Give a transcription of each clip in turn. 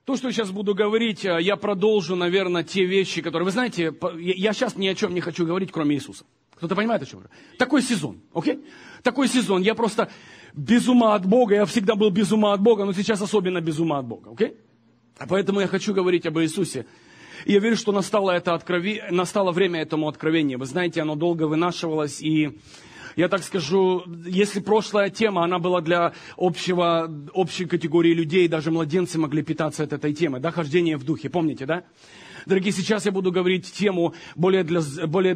То, что я сейчас буду говорить, я продолжу, наверное, те вещи, которые... Вы знаете, я сейчас ни о чем не хочу говорить, кроме Иисуса. Кто-то понимает, о чем я говорю? Такой сезон, окей? Такой сезон. Я просто без ума от Бога. Я всегда был без ума от Бога, но сейчас особенно без ума от Бога, окей? Поэтому я хочу говорить об Иисусе. И я верю, что настало время этому откровению. Вы знаете, оно долго вынашивалось, и... Я так скажу, если прошлая тема, она была для общей категории людей, даже младенцы могли питаться от этой темы, да, хождение в духе, помните, да? Дорогие, сейчас я буду говорить тему более для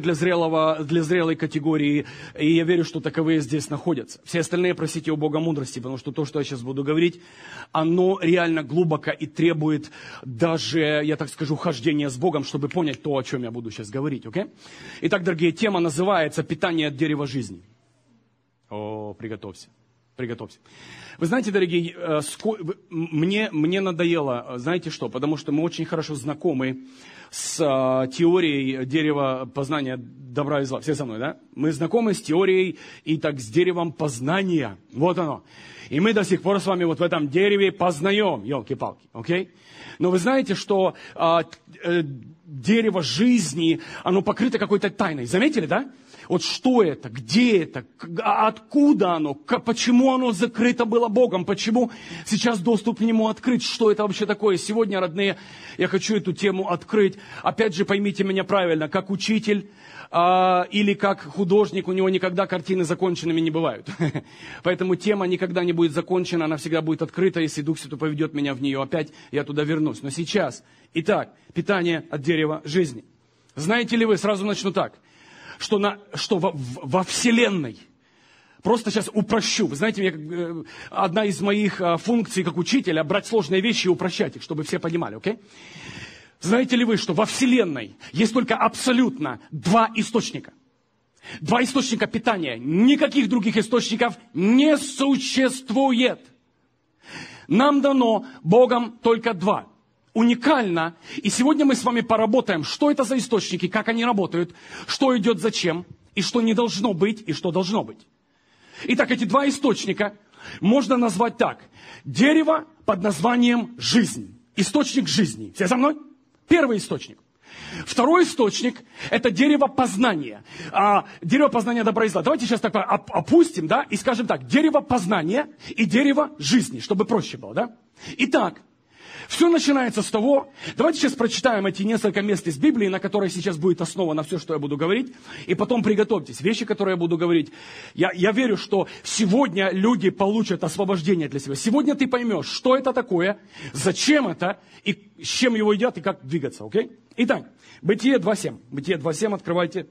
зрелой категории, и я верю, что таковые здесь находятся. Все остальные просите у Бога мудрости, потому что то, что я сейчас буду говорить, оно реально глубоко и требует даже, я так скажу, хождения с Богом, чтобы понять то, о чем я буду сейчас говорить, окей? Итак, дорогие, тема называется «Питание от дерева жизни». О, приготовься. Вы знаете, дорогие, мне надоело, знаете что, потому что мы очень хорошо знакомы с теорией дерева познания добра и зла. Все со мной, да? Мы знакомы с теорией и так с деревом познания. Вот оно. И мы до сих пор с вами вот в этом дереве познаем, елки-палки, окей? Но вы знаете, что дерево жизни, оно покрыто какой-то тайной. Заметили, да? Вот что это, где это, откуда оно, почему оно закрыто было Богом, почему сейчас доступ к нему открыт, что это вообще такое. Сегодня, родные, я хочу эту тему открыть. Опять же, поймите меня правильно, как учитель или как художник, у него никогда картины законченными не бывают. Поэтому тема никогда не будет закончена, она всегда будет открыта, если Дух Святой поведет меня в нее. Опять я туда вернусь. Но сейчас, итак, питание от дерева жизни. Знаете ли вы, сразу начну так, что во Вселенной, просто сейчас упрощу. Вы знаете, одна из моих функций как учителя — брать сложные вещи и упрощать их, чтобы все понимали, окей? Знаете ли вы, что во Вселенной есть только абсолютно два источника? Два источника питания. Никаких других источников не существует. Нам дано Богом только два. Уникально. И сегодня мы с вами поработаем, что это за источники, как они работают, что идет зачем, и что не должно быть, и что должно быть. Итак, эти два источника можно назвать так. Дерево под названием жизнь. Источник жизни. Все со мной? Первый источник. Второй источник – это дерево познания. Дерево познания добра и зла. Давайте сейчас так опустим, да, и скажем так. Дерево познания и дерево жизни, чтобы проще было, да? Итак, все начинается с того, давайте сейчас прочитаем эти несколько мест из Библии, на которой сейчас будет основа на все, что я буду говорить, и потом приготовьтесь. Вещи, которые я буду говорить. Я верю, что сегодня люди получат освобождение для себя. Сегодня ты поймешь, что это такое, зачем это, и с чем его едят, и как двигаться, окей? Итак, Бытие 2.7. Бытие 2.7, открывайте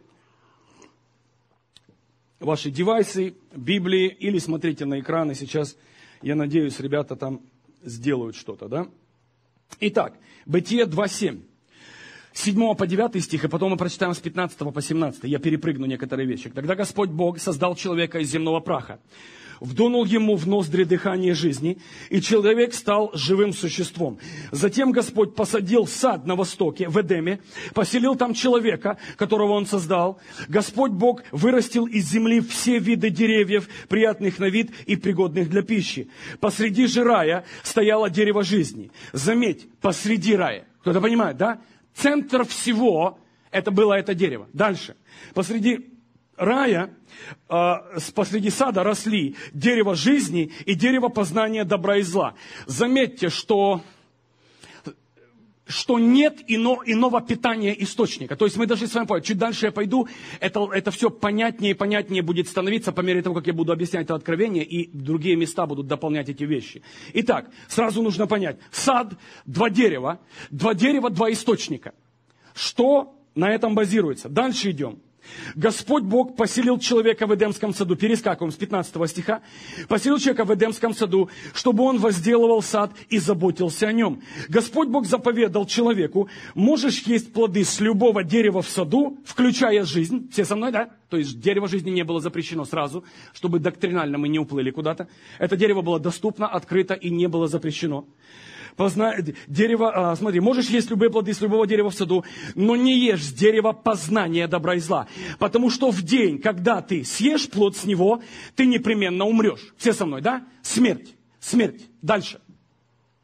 ваши девайсы, Библии, или смотрите на экраны. Сейчас, я надеюсь, ребята там сделают что-то, да? Итак, Бытие 2.7, 7 по 9 стих, и потом мы прочитаем с 15 по 17. Я перепрыгну некоторые вещи. Тогда Господь Бог создал человека из земного праха, вдунул ему в ноздри дыхание жизни, и человек стал живым существом. Затем Господь посадил сад на востоке, в Эдеме, поселил там человека, которого он создал. Господь Бог вырастил из земли все виды деревьев, приятных на вид и пригодных для пищи. Посреди же рая стояло дерево жизни. Заметь, посреди рая. Кто-то понимает, да? Центр всего это было это дерево. Дальше. Посреди рая, посреди сада росли дерево жизни и дерево познания добра и зла. Заметьте, что нет иного питания источника. То есть мы должны с вами понять, чуть дальше я пойду, это все понятнее и понятнее будет становиться по мере того, как я буду объяснять это откровение, и другие места будут дополнять эти вещи. Итак, сразу нужно понять, сад, два дерева, два источника. Что на этом базируется? Дальше идем. Господь Бог поселил человека в Эдемском саду, перескакиваем с 15 стиха, поселил человека в Эдемском саду, чтобы он возделывал сад и заботился о нем. Господь Бог заповедал человеку: можешь есть плоды с любого дерева в саду, включая жизнь. Все со мной, да? То есть дерево жизни не было запрещено сразу, чтобы доктринально мы не уплыли куда-то. Это дерево было доступно, открыто и не было запрещено. Смотри, можешь есть любые плоды с любого дерева в саду, но не ешь с дерева познания добра и зла. Потому что в день, когда ты съешь плод с него, ты непременно умрешь. Все со мной, да? Смерть. Дальше.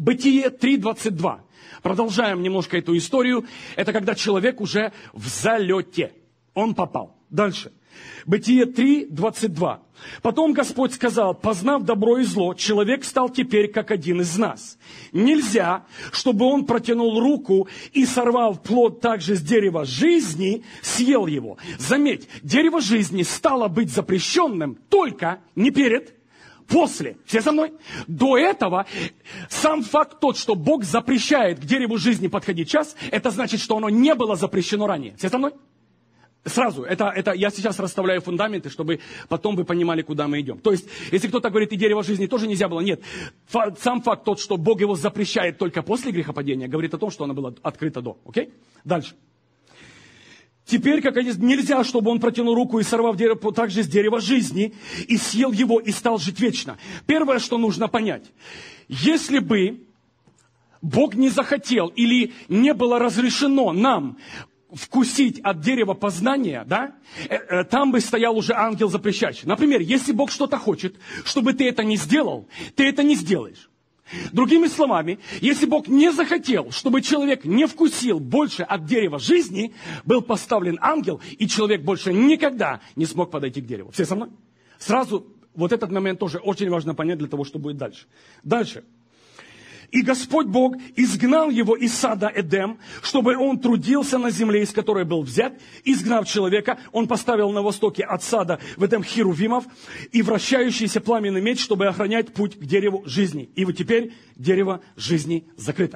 Бытие 3:22. Продолжаем немножко эту историю. Это когда человек уже в залете. Он попал. Дальше. Бытие 3:22. Потом Господь сказал: познав добро и зло, человек стал теперь как один из нас. Нельзя, чтобы он протянул руку и, сорвав плод также с дерева жизни, съел его. Заметь, дерево жизни стало быть запрещенным только не перед, после. Все со мной? До этого сам факт тот, что Бог запрещает к дереву жизни подходить час, это значит, что оно не было запрещено ранее. Все со мной? Сразу, это я сейчас расставляю фундаменты, чтобы потом вы понимали, куда мы идем. То есть, если кто-то говорит, и дерево жизни тоже нельзя было, нет. Сам факт тот, что Бог его запрещает только после грехопадения, говорит о том, что оно было открыто до. Окей? Дальше. Теперь, как нельзя, чтобы он протянул руку и, сорвав дерево, также с дерева жизни, и съел его, и стал жить вечно. Первое, что нужно понять. Если бы Бог не захотел или не было разрешено нам вкусить от дерева познания, да, там бы стоял уже ангел запрещающий. Например, если Бог что-то хочет, чтобы ты это не сделал, ты это не сделаешь. Другими словами, если Бог не захотел, чтобы человек не вкусил больше от дерева жизни, был поставлен ангел, и человек больше никогда не смог подойти к дереву. Все со мной? Сразу вот этот момент тоже очень важно понять для того, что будет дальше. Дальше. И Господь Бог изгнал его из сада Эдем, чтобы он трудился на земле, из которой был взят. Изгнав человека, он поставил на востоке от сада в Эдем херувимов и вращающийся пламенный меч, чтобы охранять путь к дереву жизни. И вот теперь дерево жизни закрыто.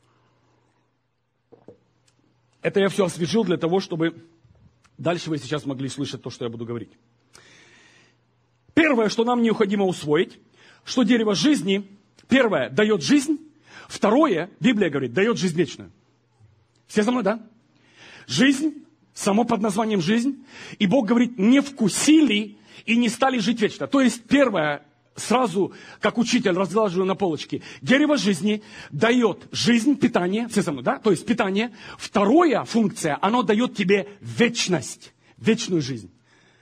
Это я все освежил для того, чтобы дальше вы сейчас могли слышать то, что я буду говорить. Первое, что нам необходимо усвоить, что дерево жизни... Первое, дает жизнь. Второе, Библия говорит, дает жизнь вечную. Все со мной, да? Жизнь, само под названием жизнь. И Бог говорит, не вкусили и не стали жить вечно. То есть, первое, сразу, как учитель, разглаживаю на полочке. Дерево жизни дает жизнь, питание. Все со мной, да? То есть, питание. Вторая функция, оно дает тебе вечность, вечную жизнь.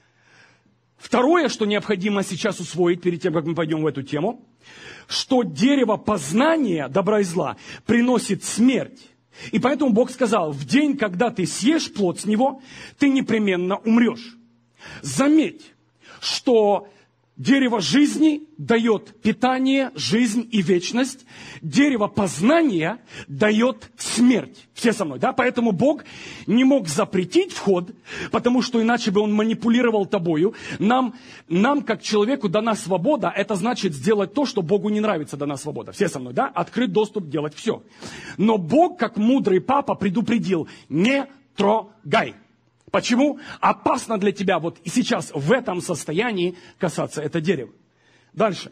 Второе, что необходимо сейчас усвоить, перед тем, как мы пойдем в эту тему, что дерево познания добра и зла приносит смерть. И поэтому Бог сказал, в день, когда ты съешь плод с него, ты непременно умрешь. Заметь, что дерево жизни дает питание, жизнь и вечность. Дерево познания дает смерть. Все со мной, да? Поэтому Бог не мог запретить вход, потому что иначе бы Он манипулировал тобою. Нам как человеку дана свобода, это значит сделать то, что Богу не нравится, дана свобода. Все со мной, да? Открыт доступ делать все. Но Бог, как мудрый папа, предупредил, не трогай. Почему? Опасно для тебя вот и сейчас в этом состоянии касаться это дерево. Дальше.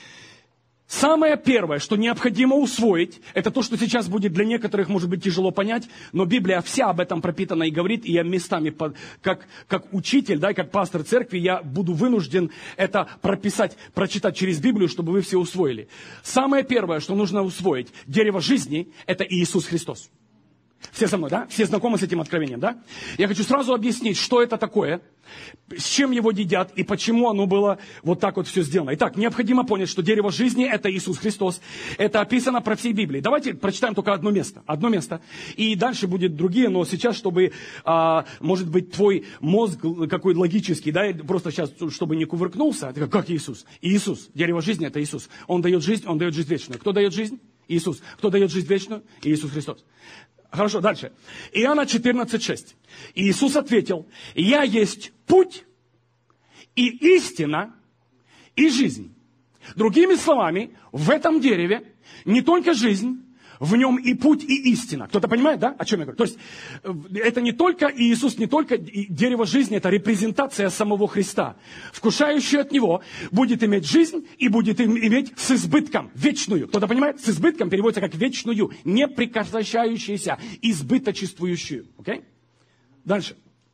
Самое первое, что необходимо усвоить, это то, что сейчас будет для некоторых, может быть, тяжело понять, но Библия вся об этом пропитана и говорит, и я местами, как учитель, да, и как пастор церкви, я буду вынужден это прописать, прочитать через Библию, чтобы вы все усвоили. Самое первое, что нужно усвоить, дерево жизни, это Иисус Христос. Все со мной, да? Все знакомы с этим откровением, да? Я хочу сразу объяснить, что это такое, с чем его едят и почему оно было вот так вот все сделано. Итак, необходимо понять, что дерево жизни – это Иисус Христос. Это описано про всей Библии. Давайте прочитаем только одно место. Одно место. И дальше будет другие, но сейчас, чтобы, может быть, твой мозг какой логический, да, просто сейчас, чтобы не кувыркнулся, как Иисус? Иисус. Дерево жизни – это Иисус. Он дает жизнь вечную. Кто дает жизнь? Иисус. Кто дает жизнь вечную? Иисус Христос. Хорошо, дальше. Иоанна 14:6. Иисус ответил, «Я есть путь и истина и жизнь». Другими словами, в этом дереве не только жизнь, в нем и путь, и истина. Кто-то понимает, да, о чем я говорю? То есть, это не только Иисус, не только дерево жизни, это репрезентация самого Христа. Вкушающий от Него будет иметь жизнь и будет иметь с избытком, вечную. Кто-то понимает? С избытком переводится как вечную, непрекращающуюся, избыточествующую. Окей? Дальше.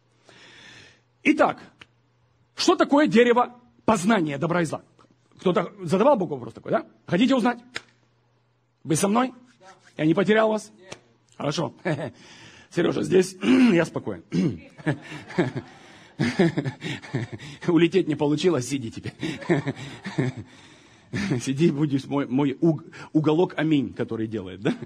Итак, что такое дерево познания добра и зла? Кто-то задавал Богу вопрос такой, да? Хотите узнать? Вы со мной? Я не потерял вас? Хорошо. Сережа, здесь я спокоен. Улететь не получилось, сиди теперь. Сиди, будешь мой уголок аминь, который делает, да?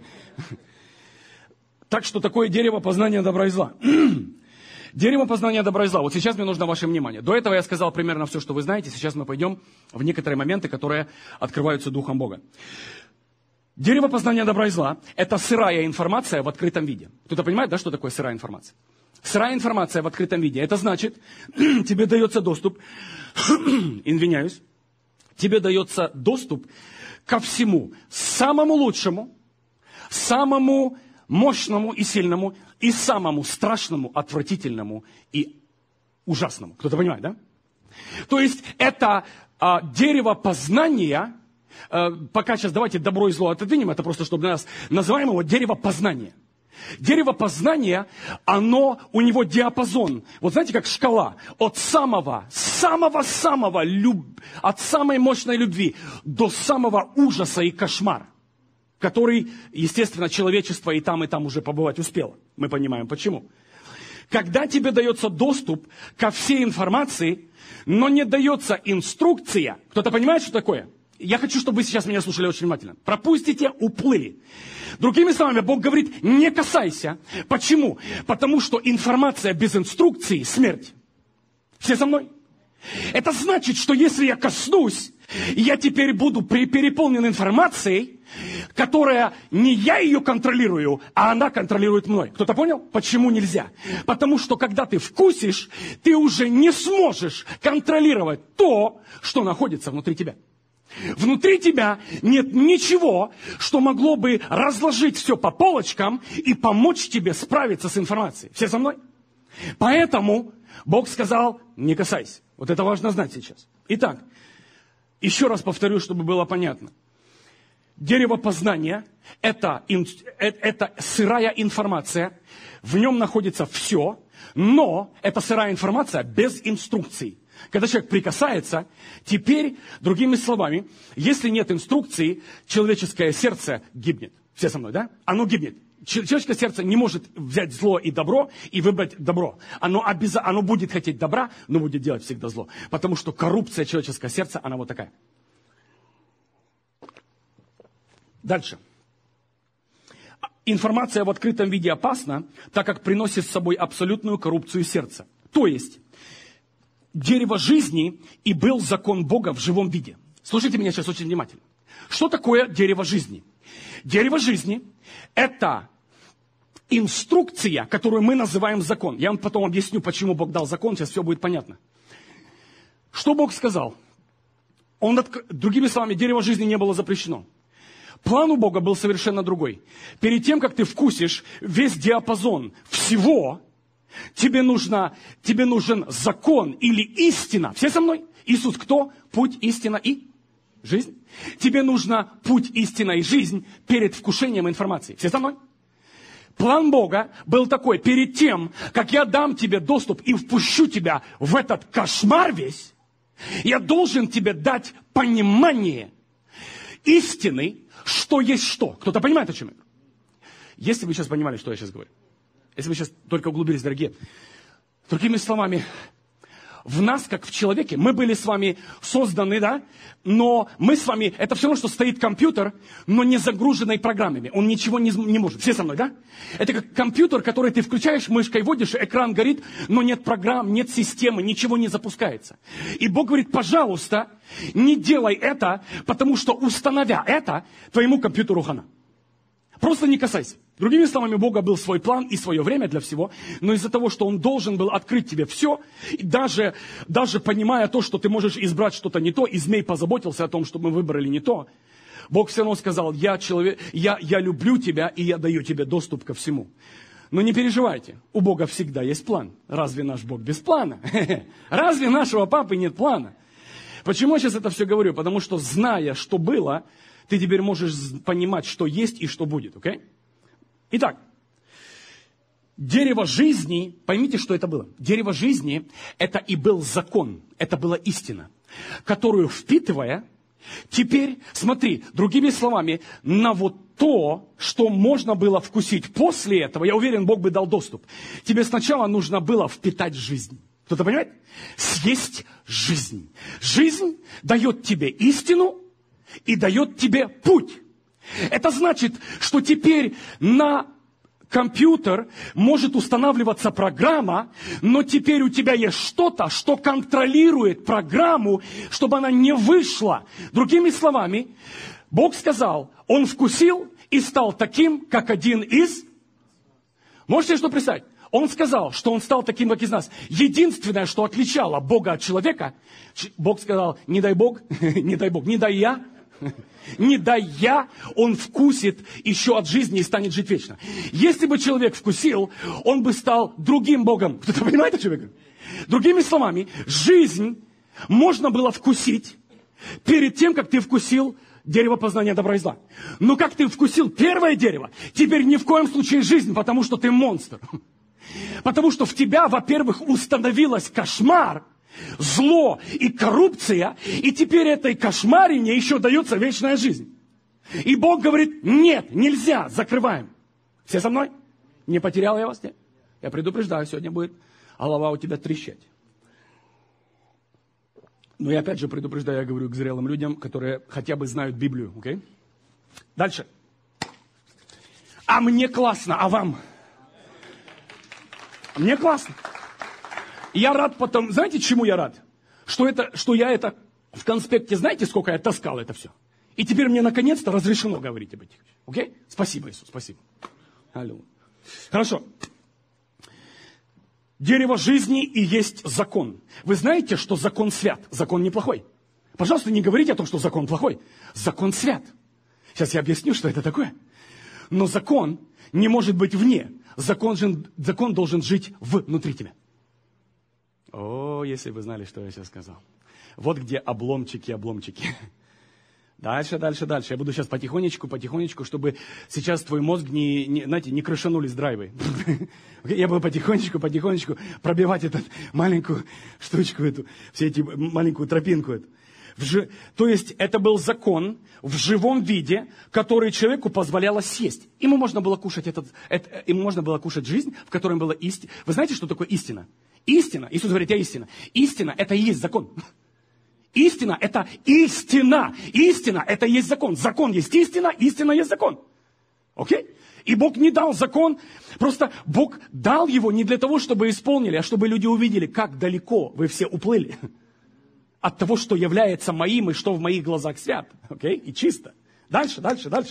Так что такое дерево познания добра и зла. Дерево познания добра и зла. Вот сейчас мне нужно ваше внимание. До этого я сказал примерно все, что вы знаете. Сейчас мы пойдем в некоторые моменты, которые открываются Духом Бога. Дерево познания добра и зла – это сырая информация в открытом виде. Кто-то понимает, да, что такое сырая информация? Сырая информация в открытом виде – это значит, тебе дается доступ, извиняюсь, тебе дается доступ ко всему самому лучшему, самому мощному и сильному, и самому страшному, отвратительному и ужасному. Кто-то понимает, да? То есть это дерево познания, пока сейчас давайте добро и зло отодвинем, это просто чтобы нас называем его дерево познания. Дерево познания, у него диапазон. Вот знаете, как шкала. От от самой мощной любви до самого ужаса и кошмара, который, естественно, человечество и там уже побывать успело. Мы понимаем, почему. Когда тебе дается доступ ко всей информации, но не дается инструкция, кто-то понимает, что такое? Я хочу, чтобы вы сейчас меня слушали очень внимательно. Пропустите, уплыли. Другими словами, Бог говорит, не касайся. Почему? Потому что информация без инструкции – смерть. Все со мной? Это значит, что если я коснусь, я теперь буду переполнен информацией, которая не я ее контролирую, а она контролирует мной. Кто-то понял? Почему нельзя? Потому что когда ты вкусишь, ты уже не сможешь контролировать то, что находится внутри тебя. Внутри тебя нет ничего, что могло бы разложить все по полочкам и помочь тебе справиться с информацией. Все со мной? Поэтому Бог сказал, не касайся. Вот это важно знать сейчас. Итак, еще раз повторю, чтобы было понятно. Дерево познания – это сырая информация. В нем находится все, но это сырая информация без инструкций. Когда человек прикасается, теперь, другими словами, если нет инструкции, человеческое сердце гибнет. Все со мной, да? Оно гибнет. Человеческое сердце не может взять зло и добро и выбрать добро. Оно будет хотеть добра, но будет делать всегда зло. Потому что коррупция человеческого сердца, она вот такая. Дальше. Информация в открытом виде опасна, так как приносит с собой абсолютную коррупцию сердца. То есть, дерево жизни и был закон Бога в живом виде. Слушайте меня сейчас очень внимательно. Что такое дерево жизни? Дерево жизни – это инструкция, которую мы называем закон. Я вам потом объясню, почему Бог дал закон, сейчас все будет понятно. Что Бог сказал? Другими словами, дерево жизни не было запрещено. План у Бога был совершенно другой. Перед тем, как ты вкусишь весь диапазон всего, тебе нужен закон или истина. Все со мной? Иисус кто? Путь, истина и жизнь. Тебе нужно путь, истина и жизнь перед вкушением информации. Все со мной? План Бога был такой. Перед тем, как я дам тебе доступ и впущу тебя в этот кошмар весь, я должен тебе дать понимание истины, что есть что. Кто-то понимает, о чем я говорю? Если вы сейчас понимали, что я сейчас говорю. Если вы сейчас только углубились, дорогие. Другими словами, в нас, как в человеке, мы были с вами созданы, да? Но мы с вами, это все равно, что стоит компьютер, но не загруженный программами. Он ничего не может. Все со мной, да? Это как компьютер, который ты включаешь, мышкой вводишь, экран горит, но нет программ, нет системы, ничего не запускается. И Бог говорит, пожалуйста, не делай это, потому что, установя это, твоему компьютеру хана. Просто не касайся. Другими словами, у Бога был свой план и свое время для всего, но из-за того, что Он должен был открыть тебе все, и даже понимая то, что ты можешь избрать что-то не то, и змей позаботился о том, чтобы мы выбрали не то, Бог все равно сказал, я люблю тебя, и я даю тебе доступ ко всему. Но не переживайте, у Бога всегда есть план. Разве наш Бог без плана? Разве нашего папы нет плана? Почему я сейчас это все говорю? Потому что, зная, что было, ты теперь можешь понимать, что есть и что будет, окей? Итак, дерево жизни, поймите, что это было. Дерево жизни, это и был закон, это была истина, которую, впитывая, теперь, смотри, другими словами, на вот то, что можно было вкусить после этого, я уверен, Бог бы дал доступ. Тебе сначала нужно было впитать жизнь. Кто-то понимает? Съесть жизнь. Жизнь дает тебе истину, и дает тебе путь. Это значит, что теперь на компьютер может устанавливаться программа, но теперь у тебя есть что-то, что контролирует программу, чтобы она не вышла. Другими словами, Бог сказал, Он вкусил и стал таким, как один из... Можете что представить? Он сказал, что Он стал таким, как из нас. Единственное, что отличало Бога от человека, Бог сказал, не дай Бог, не дай Бог, не дай я, не дай я, он вкусит еще от жизни и станет жить вечно. Если бы человек вкусил, он бы стал другим Богом. Кто-то понимает, о чем я говорю? Другими словами, жизнь можно было вкусить перед тем, как ты вкусил дерево познания добра и зла. Но как ты вкусил первое дерево, теперь ни в коем случае жизнь, потому что ты монстр. Потому что в тебя, во-первых, установилось кошмар, зло и коррупция, и теперь этой кошмарине еще дается вечная жизнь. И Бог говорит, нет, нельзя, закрываем. Все со мной? Не потерял я вас? Нет? Я предупреждаю, сегодня будет голова у тебя трещать. Но я опять же предупреждаю, я говорю к зрелым людям, которые хотя бы знают Библию. Okay? Дальше. А мне классно, а вам? Мне классно. Я рад потом, знаете, чему я рад? Что я это в конспекте, знаете, сколько я таскал это все? И теперь мне наконец-то разрешено говорить об этих вещах. Окей? Спасибо, Иисус, спасибо. Аллилуйя. Хорошо. Дерево жизни и есть закон. Вы знаете, что закон свят, закон неплохой. Пожалуйста, не говорите о том, что закон плохой. Закон свят. Сейчас я объясню, что это такое. Но закон не может быть вне. Закон должен жить внутри тебя. О, если вы знали, что я сейчас сказал. Вот где обломчики. Дальше. Я буду сейчас потихонечку, чтобы сейчас твой мозг не крышанулись драйвы. Я буду потихонечку пробивать эту маленькую штучку, маленькую тропинку эту. То есть это был закон в живом виде, который человеку позволяло съесть. Ему можно было кушать жизнь, в которой была истина. Вы знаете, что такое истина? Истина, Иисус говорит, я истина. Истина – это и есть закон. Истина – это истина. Истина – это и есть закон. Закон есть истина, истина есть закон. Окей? И Бог не дал закон, просто Бог дал его не для того, чтобы исполнили, а чтобы люди увидели, как далеко вы все уплыли от того, что является моим и что в моих глазах свят. Окей? И чисто. Дальше.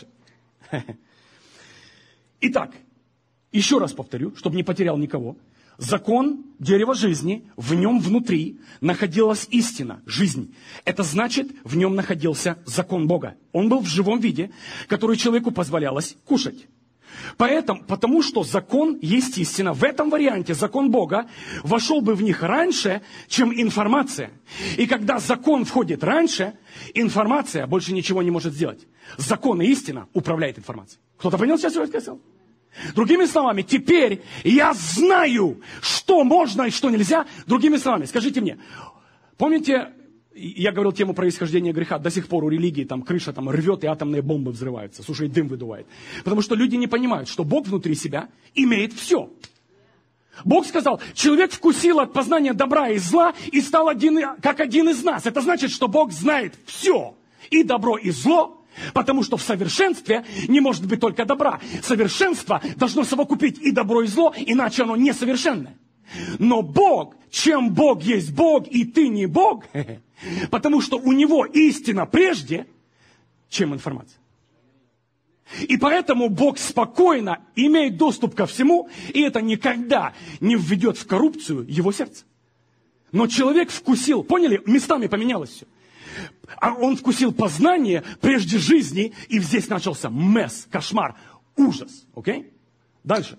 Итак, еще раз повторю, чтобы не потерял никого. Закон дерева жизни, в нем внутри находилась истина, жизнь. Это значит, в нем находился закон Бога. Он был в живом виде, который человеку позволялось кушать. Потому что закон есть истина. В этом варианте закон Бога вошел бы в них раньше, чем информация. И когда закон входит раньше, информация больше ничего не может сделать. Закон и истина управляет информацией. Кто-то понял сейчас, что я сказал? Другими словами, теперь я знаю, что можно и что нельзя. Другими словами, скажите мне, помните, я говорил тему происхождения греха, до сих пор у религии там крыша там рвет и атомные бомбы взрываются, слушай, дым выдувает. Потому что люди не понимают, что Бог внутри себя имеет все. Бог сказал, человек вкусил от познания добра и зла и стал как один из нас. Это значит, что Бог знает все, и добро, и зло. Потому что в совершенстве не может быть только добра. Совершенство должно совокупить и добро, и зло, иначе оно несовершенное. Но Бог, чем Бог есть Бог, и ты не Бог, потому что у Него истина прежде, чем информация. И поэтому Бог спокойно имеет доступ ко всему, и это никогда не введет в коррупцию его сердце. Но человек вкусил, поняли, местами поменялось все. А он вкусил познание прежде жизни, и здесь начался месс, кошмар, ужас. Окей? Дальше.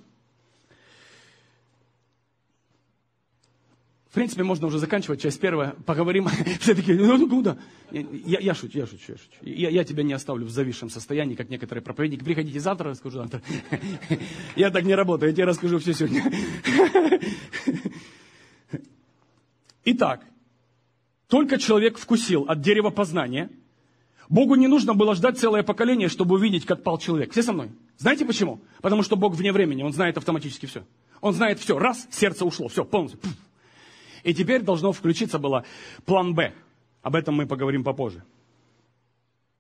В принципе, можно уже заканчивать часть первая. Поговорим. Все такие, ну куда? Я шучу. Я тебя не оставлю в зависшем состоянии, как некоторые проповедники. Приходите завтра, расскажу завтра. Я так не работаю, я тебе расскажу все сегодня. Итак. Только человек вкусил от дерева познания. Богу не нужно было ждать целое поколение, чтобы увидеть, как пал человек. Все со мной? Знаете почему? Потому что Бог вне времени, Он знает автоматически все. Он знает все. Раз, сердце ушло, все, полностью. И теперь должно включиться было план Б. Об этом мы поговорим попозже.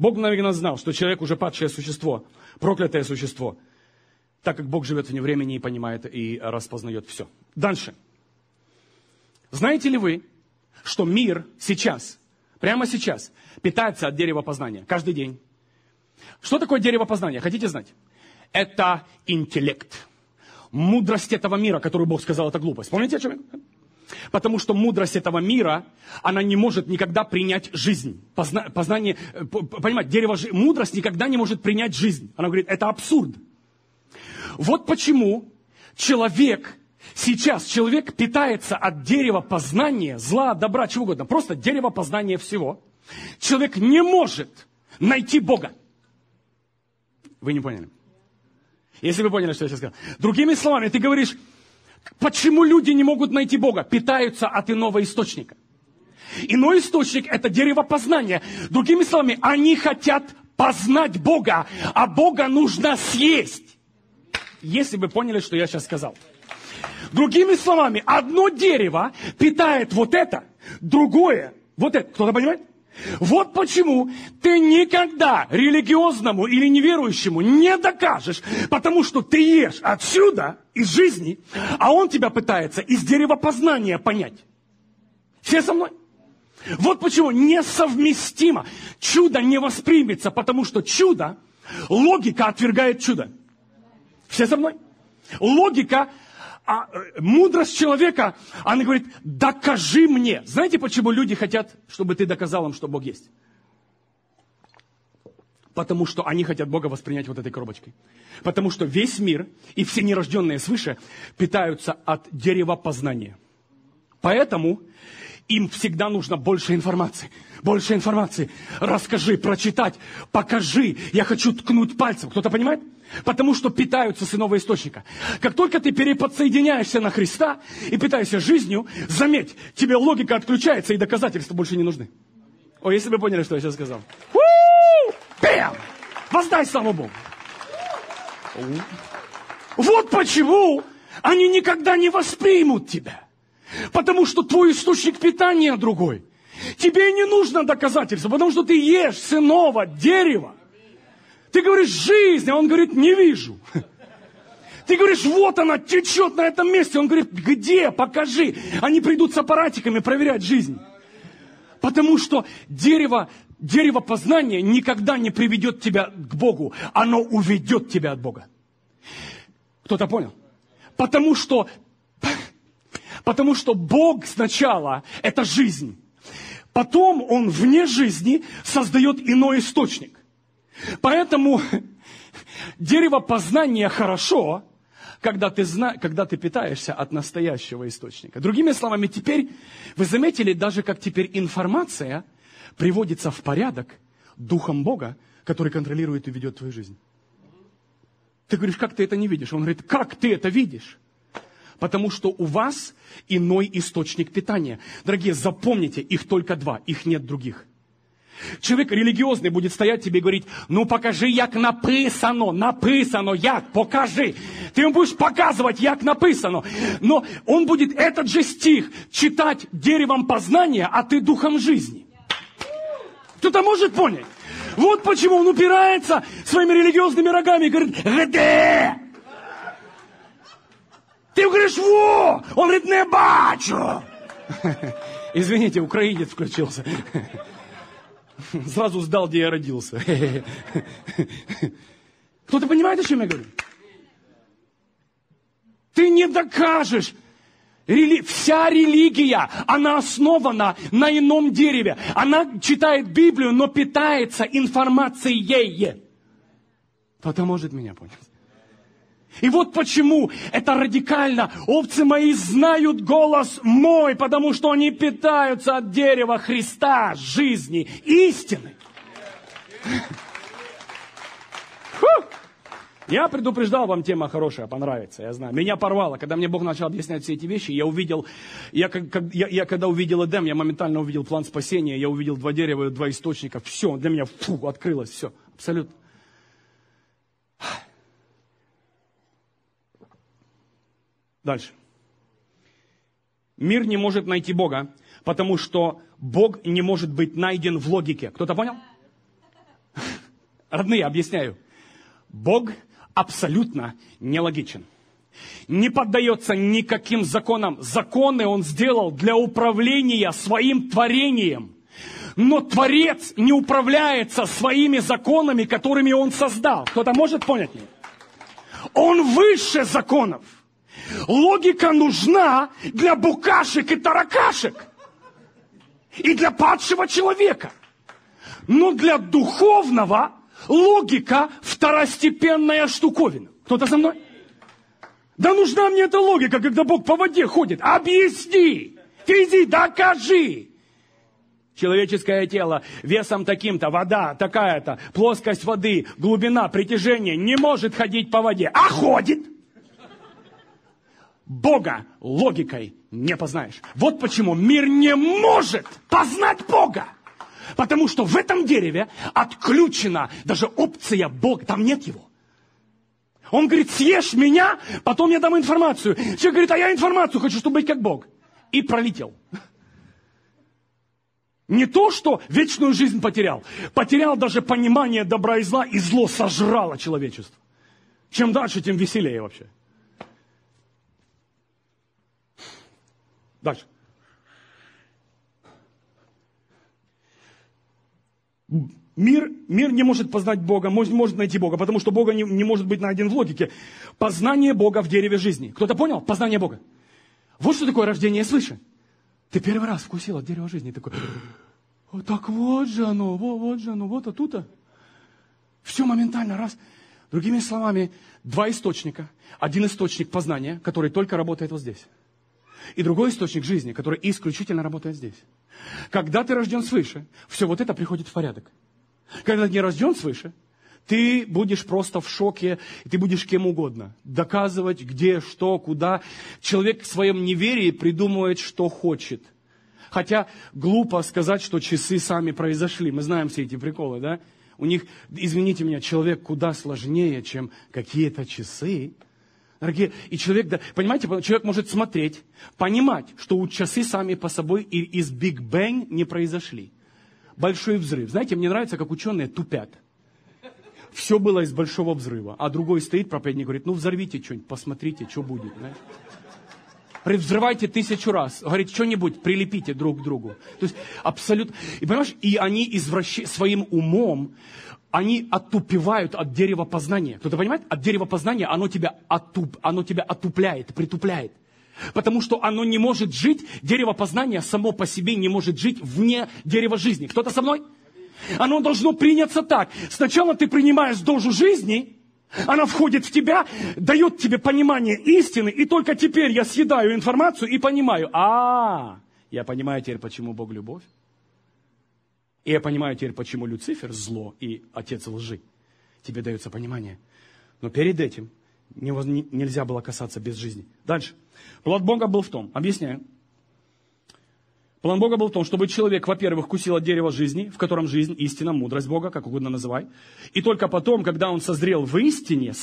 Бог мгновенно знал, что человек уже падшее существо, проклятое существо, так как Бог живет вне времени и понимает, и распознает все. Дальше. Знаете ли вы, что мир сейчас, прямо сейчас, питается от дерева познания каждый день? Что такое дерево познания? Хотите знать? Это интеллект. Мудрость этого мира, которую Бог сказал, это глупость. Помните, о чем я? Потому что мудрость этого мира, она не может никогда принять жизнь. Познание, понимаете, мудрость никогда не может принять жизнь. Она говорит, это абсурд. Вот почему человек питается от дерева познания, зла, добра, чего угодно. Просто дерево познания всего. Человек не может найти Бога. Вы не поняли? Если вы поняли, что я сейчас сказал. Другими словами, ты говоришь, почему люди не могут найти Бога? Питаются от иного источника. Иной источник – это дерево познания. Другими словами, они хотят познать Бога, а Бога нужно съесть. Если вы поняли, что я сейчас сказал. Другими словами, одно дерево питает вот это, другое вот это. Кто-то понимает? Вот почему ты никогда религиозному или неверующему не докажешь, потому что ты ешь отсюда, из жизни, а он тебя пытается из дерева познания понять. Все со мной? Вот почему несовместимо. Чудо не воспримется, потому что чудо, логика отвергает чудо. Все со мной? Логика, мудрость человека, она говорит, докажи мне. Знаете, почему люди хотят, чтобы ты доказал им, что Бог есть? Потому что они хотят Бога воспринять вот этой коробочкой. Потому что весь мир и все нерожденные свыше питаются от дерева познания. Поэтому им всегда нужно больше информации. Больше информации. Расскажи, прочитать, покажи. Я хочу ткнуть пальцем. Кто-то понимает? Потому что питаются с иного источника. Как только ты переподсоединяешься на Христа и питаешься жизнью, заметь, тебе логика отключается и доказательства больше не нужны. О, если вы поняли, что я сейчас сказал. Бэм! Воздай славу Богу. Вот почему они никогда не воспримут тебя. Потому что твой источник питания другой. Тебе не нужно доказательства, потому что ты ешь с иного дерева. Ты говоришь, жизнь, а он говорит, не вижу. Ты говоришь, вот она течет на этом месте. Он говорит, где, покажи. Они придут с аппаратиками проверять жизнь. Потому что дерево познания никогда не приведет тебя к Богу. Оно уведет тебя от Бога. Кто-то понял? Потому что Бог сначала – это жизнь. Потом Он вне жизни создает иной источник. Поэтому дерево познания хорошо, когда ты питаешься от настоящего источника. Другими словами, теперь вы заметили, даже как теперь информация приводится в порядок Духом Бога, который контролирует и ведет твою жизнь. Ты говоришь, как ты это не видишь? Он говорит, как ты это видишь? Потому что у вас иной источник питания. Дорогие, запомните, их только два, их нет других. Человек религиозный будет стоять тебе и говорить, ну покажи, як написано, як, покажи. Ты ему будешь показывать, як написано. Но он будет этот же стих читать деревом познания, а ты духом жизни. Кто-то может понять? Вот почему он упирается своими религиозными рогами и говорит, где? Ты говоришь, во! Он говорит, не бачу. Извините, украинец включился. Сразу сдал, где я родился. Кто-то понимает, о чем я говорю? Ты не докажешь. Вся религия, она основана на ином дереве. Она читает Библию, но питается информацией. Кто-то может меня понять. И вот почему это радикально. Овцы мои знают голос мой, потому что они питаются от дерева Христа, жизни, истины. Я предупреждал, вам тема хорошая, понравится, я знаю. Меня порвало, когда мне Бог начал объяснять все эти вещи, я когда увидел Эдем, я моментально увидел план спасения, я увидел два дерева, два источника, все, для меня открылось, все, абсолютно. Дальше. Мир не может найти Бога, потому что Бог не может быть найден в логике. Кто-то понял? Родные, объясняю. Бог абсолютно нелогичен. Не поддается никаким законам. Законы Он сделал для управления своим творением. Но Творец не управляется своими законами, которыми Он создал. Кто-то может понять меня? Он выше законов. Логика нужна для букашек и таракашек. И для падшего человека. Но для духовного логика второстепенная штуковина. Кто-то со мной? Да нужна мне эта логика, когда Бог по воде ходит. Объясни, докажи. Человеческое тело весом таким-то, вода такая-то, плоскость воды, глубина, притяжение не может ходить по воде, а ходит. Бога логикой не познаешь. Вот почему мир не может познать Бога. Потому что в этом дереве отключена даже опция Бога. Там нет его. Он говорит, съешь меня, потом я дам информацию. Человек говорит, а я информацию хочу, чтобы быть как Бог. И пролетел. Не то, что вечную жизнь потерял. Потерял даже понимание добра и зла, и зло сожрало человечество. Чем дальше, тем веселее вообще. Дальше. Мир не может познать Бога, может найти Бога, потому что Бога не может быть найден в логике. Познание Бога в дереве жизни. Кто-то понял? Познание Бога. Вот что такое рождение свыше. Ты первый раз вкусил от дерева жизни. Такой, вот так вот же оно, вот оттуда. Все моментально, раз. Другими словами, два источника. Один источник познания, который только работает вот здесь. И другой источник жизни, который исключительно работает здесь. Когда ты рожден свыше, все вот это приходит в порядок. Когда ты не рожден свыше, ты будешь просто в шоке, и ты будешь кем угодно. Доказывать, где, что, куда. Человек в своем неверии придумывает, что хочет. Хотя глупо сказать, что часы сами произошли. Мы знаем все эти приколы, да? У них, извините меня, человек куда сложнее, чем какие-то часы. Дорогие, и человек, да, понимаете, человек может смотреть, понимать, что часы сами по собой из Big Bang не произошли. Большой взрыв. Знаете, мне нравится, как ученые тупят. Все было из большого взрыва. А другой стоит, проповедник, говорит, ну взорвите что-нибудь, посмотрите, что будет. Знаете? Говорит, взрывайте 1000 раз. Говорит, что-нибудь прилепите друг к другу. То есть абсолютно... И понимаешь, и они своим умом, они оттупевают от дерева познания. Кто-то понимает? От дерева познания оно тебя отупляет, притупляет. Потому что оно не может жить, дерево познания само по себе не может жить вне дерева жизни. Кто-то со мной? Оно должно приняться так. Сначала ты принимаешь дозу жизни, она входит в тебя, дает тебе понимание истины, и только теперь я съедаю информацию и понимаю, я понимаю теперь, почему Бог любовь. И я понимаю теперь, почему Люцифер зло и отец лжи. Тебе дается понимание. Но перед этим нельзя было касаться без жизни. Дальше. План Бога был в том, объясняю. План Бога был в том, чтобы человек, во-первых, вкусил от дерева жизни, в котором жизнь, истина, мудрость Бога, как угодно называй. И только потом, когда он созрел в истине,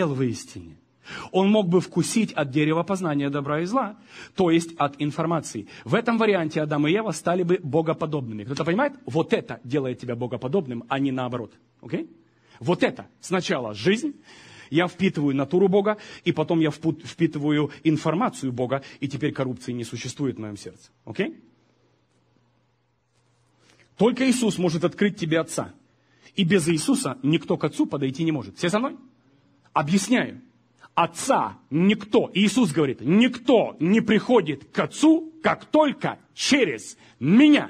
он мог бы вкусить от дерева познания добра и зла, то есть от информации. В этом варианте Адам и Ева стали бы богоподобными. Кто-то понимает? Вот это делает тебя богоподобным, а не наоборот. Окей? Вот это. Сначала жизнь, я впитываю натуру Бога, и потом я впитываю информацию Бога, и теперь коррупции не существует в моем сердце. Окей? Только Иисус может открыть тебе Отца. И без Иисуса никто к Отцу подойти не может. Все со мной? Объясняю. Отца никто, Иисус говорит, никто не приходит к Отцу, как только через меня.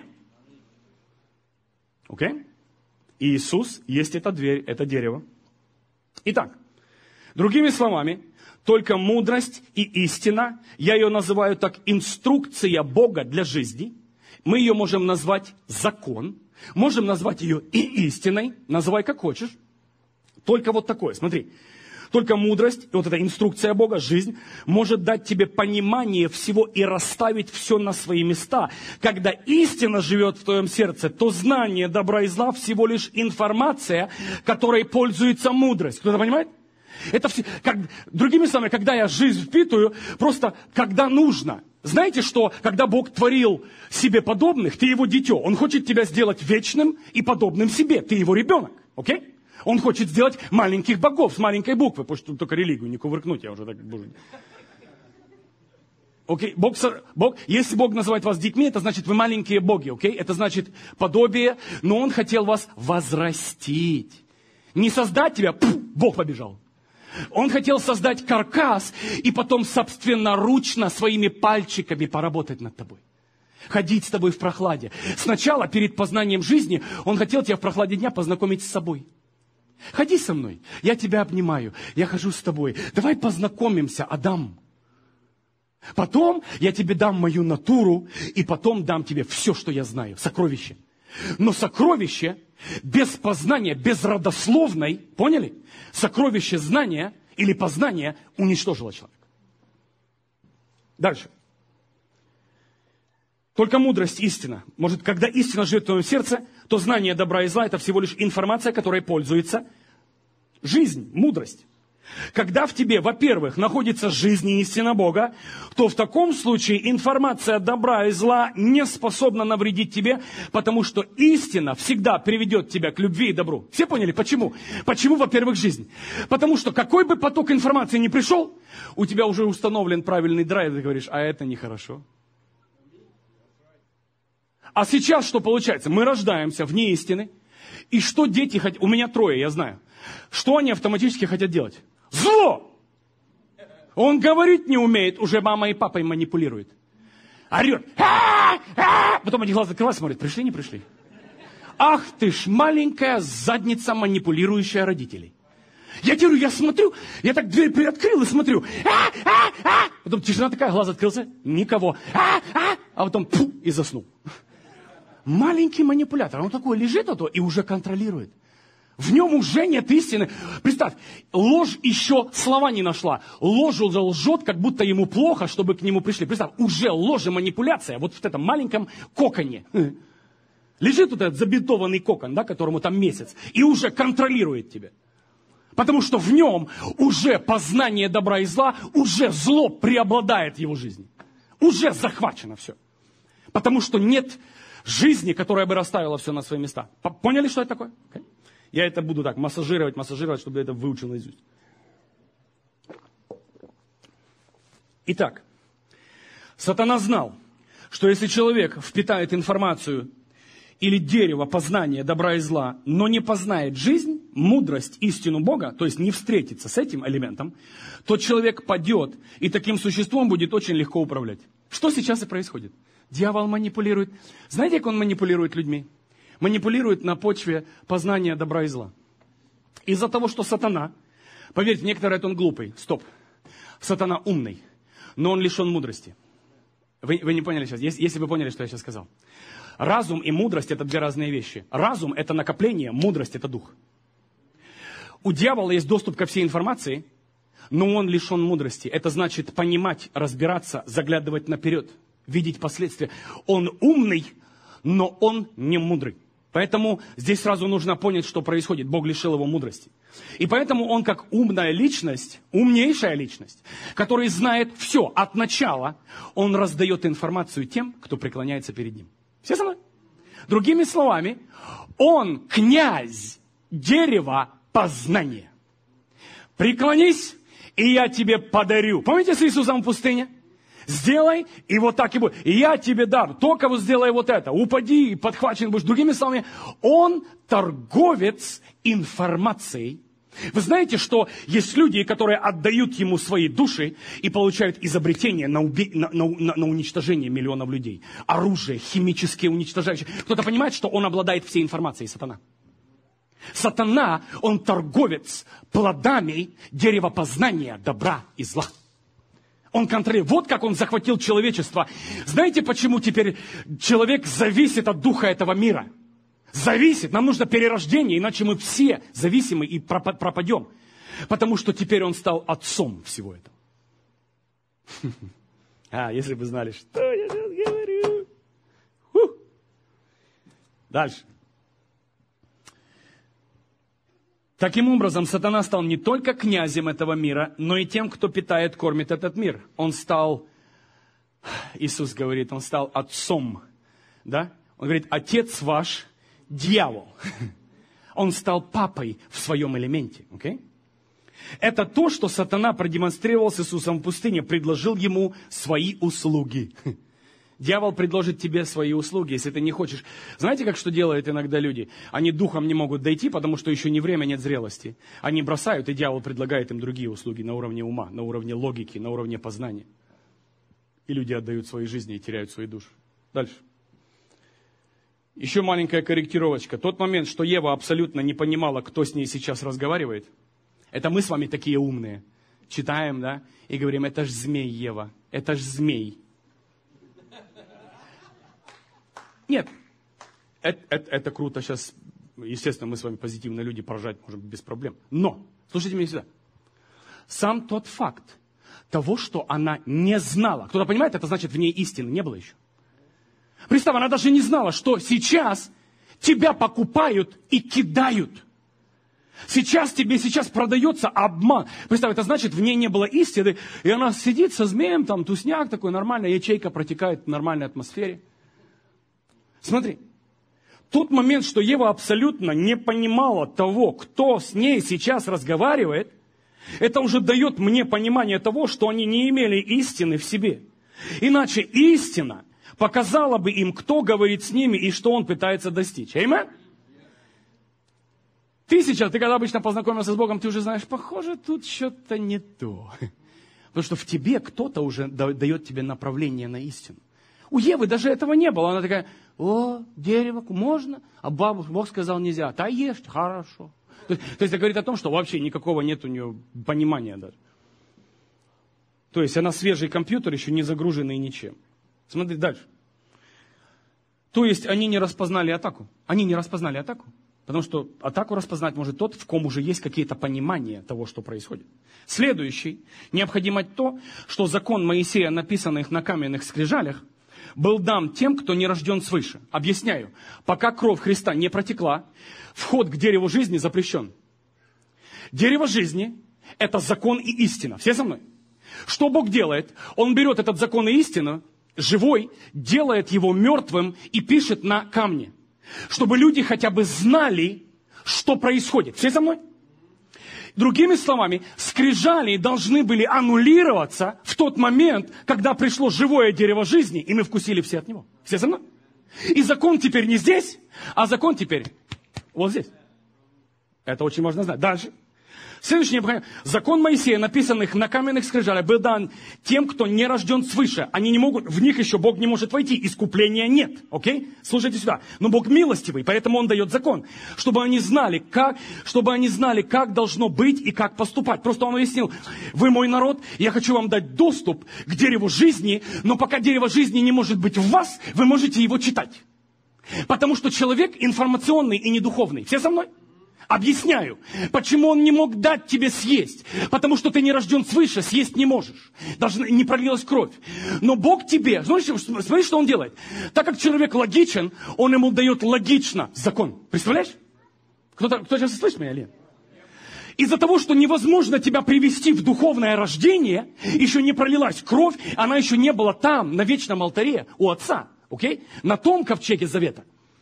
Окей? Иисус есть эта дверь, это дерево. Итак, другими словами, только мудрость и истина, я ее называю так, инструкция Бога для жизни. Мы ее можем назвать закон, можем назвать ее и истиной, называй как хочешь. Только вот такое, смотри. Только мудрость, вот эта инструкция Бога, жизнь, может дать тебе понимание всего и расставить все на свои места. Когда истина живет в твоем сердце, то знание добра и зла всего лишь информация, которой пользуется мудрость. Кто-то понимает? Это все, другими словами, когда я жизнь впитываю, просто когда нужно. Знаете, что когда Бог творил себе подобных, ты его дитё. Он хочет тебя сделать вечным и подобным себе. Ты его ребенок. Окей? Он хочет сделать маленьких богов с маленькой буквы, потому что только религию не кувыркнуть, я уже так... Окей, если Бог называет вас детьми, это значит, вы маленькие боги, окей? Это значит подобие, но Он хотел вас возрастить. Не создать тебя, Бог побежал. Он хотел создать каркас и потом собственноручно своими пальчиками поработать над тобой. Ходить с тобой в прохладе. Сначала, перед познанием жизни, Он хотел тебя в прохладе дня познакомить с собой. Ходи со мной, я тебя обнимаю, я хожу с тобой. Давай познакомимся, Адам. Потом я тебе дам мою натуру, и потом дам тебе все, что я знаю, сокровище. Но сокровище без познания, без родословной, поняли? Сокровище знания или познания уничтожило человека. Дальше. Только мудрость, истина. Может, когда истина живет в твоем сердце, то знание добра и зла – это всего лишь информация, которой пользуется жизнь, мудрость. Когда в тебе, во-первых, находится жизнь и истина Бога, то в таком случае информация добра и зла не способна навредить тебе, потому что истина всегда приведет тебя к любви и добру. Все поняли, почему? Почему, во-первых, жизнь? Потому что какой бы поток информации ни пришел, у тебя уже установлен правильный драйв, ты говоришь, а это нехорошо. А сейчас что получается? Мы рождаемся вне истины, и что дети хотят, у меня 3, я знаю, что они автоматически хотят делать? Зло! Он говорить не умеет, уже мама и папа им манипулирует. Орет. Потом они глаза закрывают, смотрят, пришли, не пришли. Ах ты ж маленькая задница, манипулирующая родителей. Я тебе говорю, я смотрю, я так дверь приоткрыл и смотрю. Потом тишина такая, глаз открылся, никого. А потом и заснул. Маленький манипулятор, он такой лежит, и уже контролирует. В нем уже нет истины. Представь, ложь еще слова не нашла. Ложь уже лжет, как будто ему плохо, чтобы к нему пришли. Представь, уже ложь и манипуляция вот в этом маленьком коконе. Лежит вот этот забинтованный кокон, да, которому там месяц, и уже контролирует тебя. Потому что в нем уже познание добра и зла, уже зло преобладает в его жизни. Уже захвачено все. Потому что нет жизни, которая бы расставила все на свои места. Поняли, что это такое? Я это буду так массажировать, чтобы я это выучил наизусть. Итак, сатана знал, что если человек впитает информацию или дерево познания добра и зла, но не познает жизнь, мудрость, истину Бога, то есть не встретится с этим элементом, то человек падет, и таким существом будет очень легко управлять. Что сейчас и происходит? Дьявол манипулирует. Знаете, как он манипулирует людьми? Манипулирует на почве познания добра и зла. Из-за того, что сатана, поверьте, некоторые говорят, он глупый. Стоп. Сатана умный, но он лишен мудрости. Вы не поняли сейчас, если вы поняли, что я сейчас сказал. Разум и мудрость – это 2 разные вещи. Разум – это накопление, мудрость – это дух. У дьявола есть доступ ко всей информации, но он лишен мудрости. Это значит понимать, разбираться, заглядывать наперед, видеть последствия. Он умный, но он не мудрый. Поэтому здесь сразу нужно понять, что происходит. Бог лишил его мудрости. И поэтому он как умная личность, умнейшая личность, который знает все от начала, он раздает информацию тем, кто преклоняется перед ним. Все со мной? Другими словами, он князь дерева познания. Преклонись, и я тебе подарю. Помните с Иисусом в пустыне? Сделай, и вот так и будет. И я тебе дам. Только вот сделай вот это. Упади, и подхвачен будешь. Другими словами, он торговец информацией. Вы знаете, что есть люди, которые отдают ему свои души и получают изобретение на уничтожение миллионов людей. Оружие, химические уничтожающие. Кто-то понимает, что он обладает всей информацией, сатана. Сатана, он торговец плодами дерева познания добра и зла. Он контролирует. Вот как он захватил человечество. Знаете, почему теперь человек зависит от духа этого мира? Зависит. Нам нужно перерождение, иначе мы все зависимы и пропадем. Потому что теперь он стал отцом всего этого. Если бы знали, что я сейчас говорю. Дальше. Таким образом, сатана стал не только князем этого мира, но и тем, кто питает, кормит этот мир. Он стал, Иисус говорит, он стал отцом. Да? Он говорит, отец ваш дьявол. Он стал папой в своем элементе. Okay? Это то, что сатана продемонстрировал с Иисусом в пустыне, предложил ему свои услуги. Дьявол предложит тебе свои услуги, если ты не хочешь. Знаете, как что делают иногда люди? Они духом не могут дойти, потому что еще не время, нет зрелости. Они бросают, и дьявол предлагает им другие услуги на уровне ума, на уровне логики, на уровне познания. И люди отдают свои жизни и теряют свои души. Дальше. Еще маленькая корректировочка. Тот момент, что Ева абсолютно не понимала, кто с ней сейчас разговаривает, это мы с вами такие умные. Читаем, да, и говорим, это ж змей, Ева, это ж змей. Нет, это круто сейчас. Естественно, мы с вами позитивные люди, поражать можем без проблем. Но, слушайте меня сюда. Сам тот факт того, что она не знала. Кто-то понимает, это значит, в ней истины не было еще. Представь, она даже не знала, что сейчас тебя покупают и кидают. Сейчас продается обман. Представь, это значит, в ней не было истины, и она сидит со змеем, там тусняк такой, нормальная ячейка протекает в нормальной атмосфере. Смотри, тот момент, что Ева абсолютно не понимала того, кто с ней сейчас разговаривает, это уже дает мне понимание того, что они не имели истины в себе. Иначе истина показала бы им, кто говорит с ними и что он пытается достичь. Аминь? Ты когда обычно познакомился с Богом, ты уже знаешь, похоже, тут что-то не то. Потому что в тебе кто-то уже дает тебе направление на истину. У Евы даже этого не было. Она такая, дерево можно, а Бог сказал нельзя. Да ешь, хорошо. То есть это говорит о том, что вообще никакого нет у нее понимания даже. То есть она свежий компьютер, еще не загруженный ничем. Смотри дальше. То есть они не распознали атаку. Они не распознали атаку. Потому что атаку распознать может тот, в ком уже есть какие-то понимания того, что происходит. Следующий. Необходимо то, что закон Моисея, написанный на каменных скрижалях, был дан тем, кто не рожден свыше. Объясняю. Пока кровь Христа не протекла, вход к дереву жизни запрещен. Дерево жизни – это закон и истина. Все со мной? Что Бог делает? Он берет этот закон и истину, живой, делает его мертвым и пишет на камне. Чтобы люди хотя бы знали, что происходит. Все со мной? Другими словами, скрижали должны были аннулироваться в тот момент, когда пришло живое дерево жизни, и мы вкусили все от него. Все со мной? И закон теперь не здесь, а закон теперь вот здесь. Это очень важно знать. Дальше. Следующий необходимо. Закон Моисея, написанных на каменных скрижалях, был дан тем, кто не рожден свыше. Они не могут, в них еще Бог не может войти. Искупления нет. Окей? Слушайте сюда. Но Бог милостивый, поэтому Он дает закон. Чтобы они знали, как должно быть и как поступать. Просто Он объяснил, вы мой народ, я хочу вам дать доступ к дереву жизни, но пока дерево жизни не может быть в вас, вы можете его читать. Потому что человек информационный и не духовный. Все со мной? Объясняю, почему он не мог дать тебе съесть. Потому что ты не рожден свыше, съесть не можешь. Даже не пролилась кровь. Но Бог тебе, смотри, что Он делает. Так как человек логичен, Он ему дает логично закон. Представляешь? Кто сейчас слышит меня, Лен? Из-за того, что невозможно тебя привести в духовное рождение, еще не пролилась кровь, она еще не была там, на вечном алтаре у Отца. Окей? На том ковчеге завета.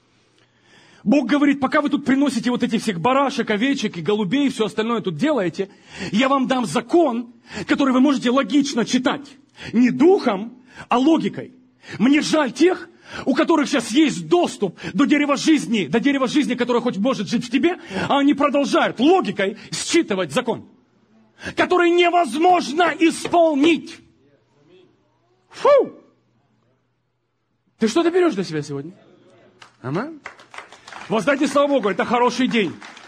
Бог говорит, пока вы тут приносите вот этих всех барашек, овечек и голубей, все остальное тут делаете, я вам дам закон, который вы можете логично читать. Не духом, а логикой. Мне жаль тех, у которых сейчас есть доступ до дерева жизни, которое хоть может жить в тебе, а они продолжают логикой считывать закон, который невозможно исполнить. Фу! Ты что-то берешь для себя сегодня? Аминь. Воздайте славу Богу, это хороший день.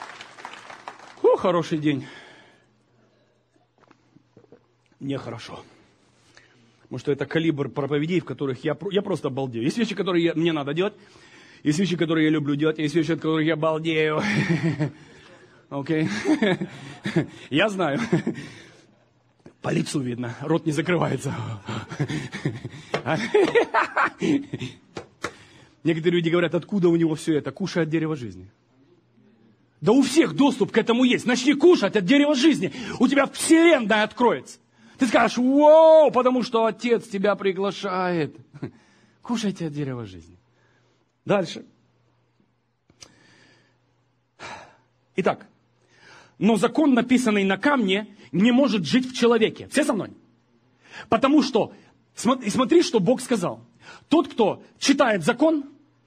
Хороший день. Нехорошо. Потому что это калибр проповедей, в которых я просто балдею. Есть вещи, которые мне надо делать. Есть вещи, которые я люблю делать. Есть вещи, от которых я балдею. Окей? Я знаю. По лицу видно. Рот не закрывается. Некоторые люди говорят, откуда у него все это? Кушай от дерева жизни. Да у всех доступ к этому есть. Начни кушать от дерева жизни. У тебя вселенная откроется. Ты скажешь, вау, потому что Отец тебя приглашает. Кушайте от дерева жизни. Дальше. Итак, но закон, написанный на камне, не может жить в человеке. Все со мной? Потому что, смотри, что Бог сказал. Тот, кто читает закон,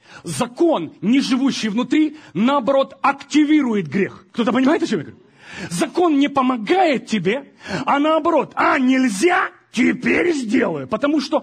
не живущий внутри, наоборот, активирует грех. Кто-то понимает, о чем я говорю? Закон не помогает тебе, а наоборот, нельзя, теперь сделаю. Потому что...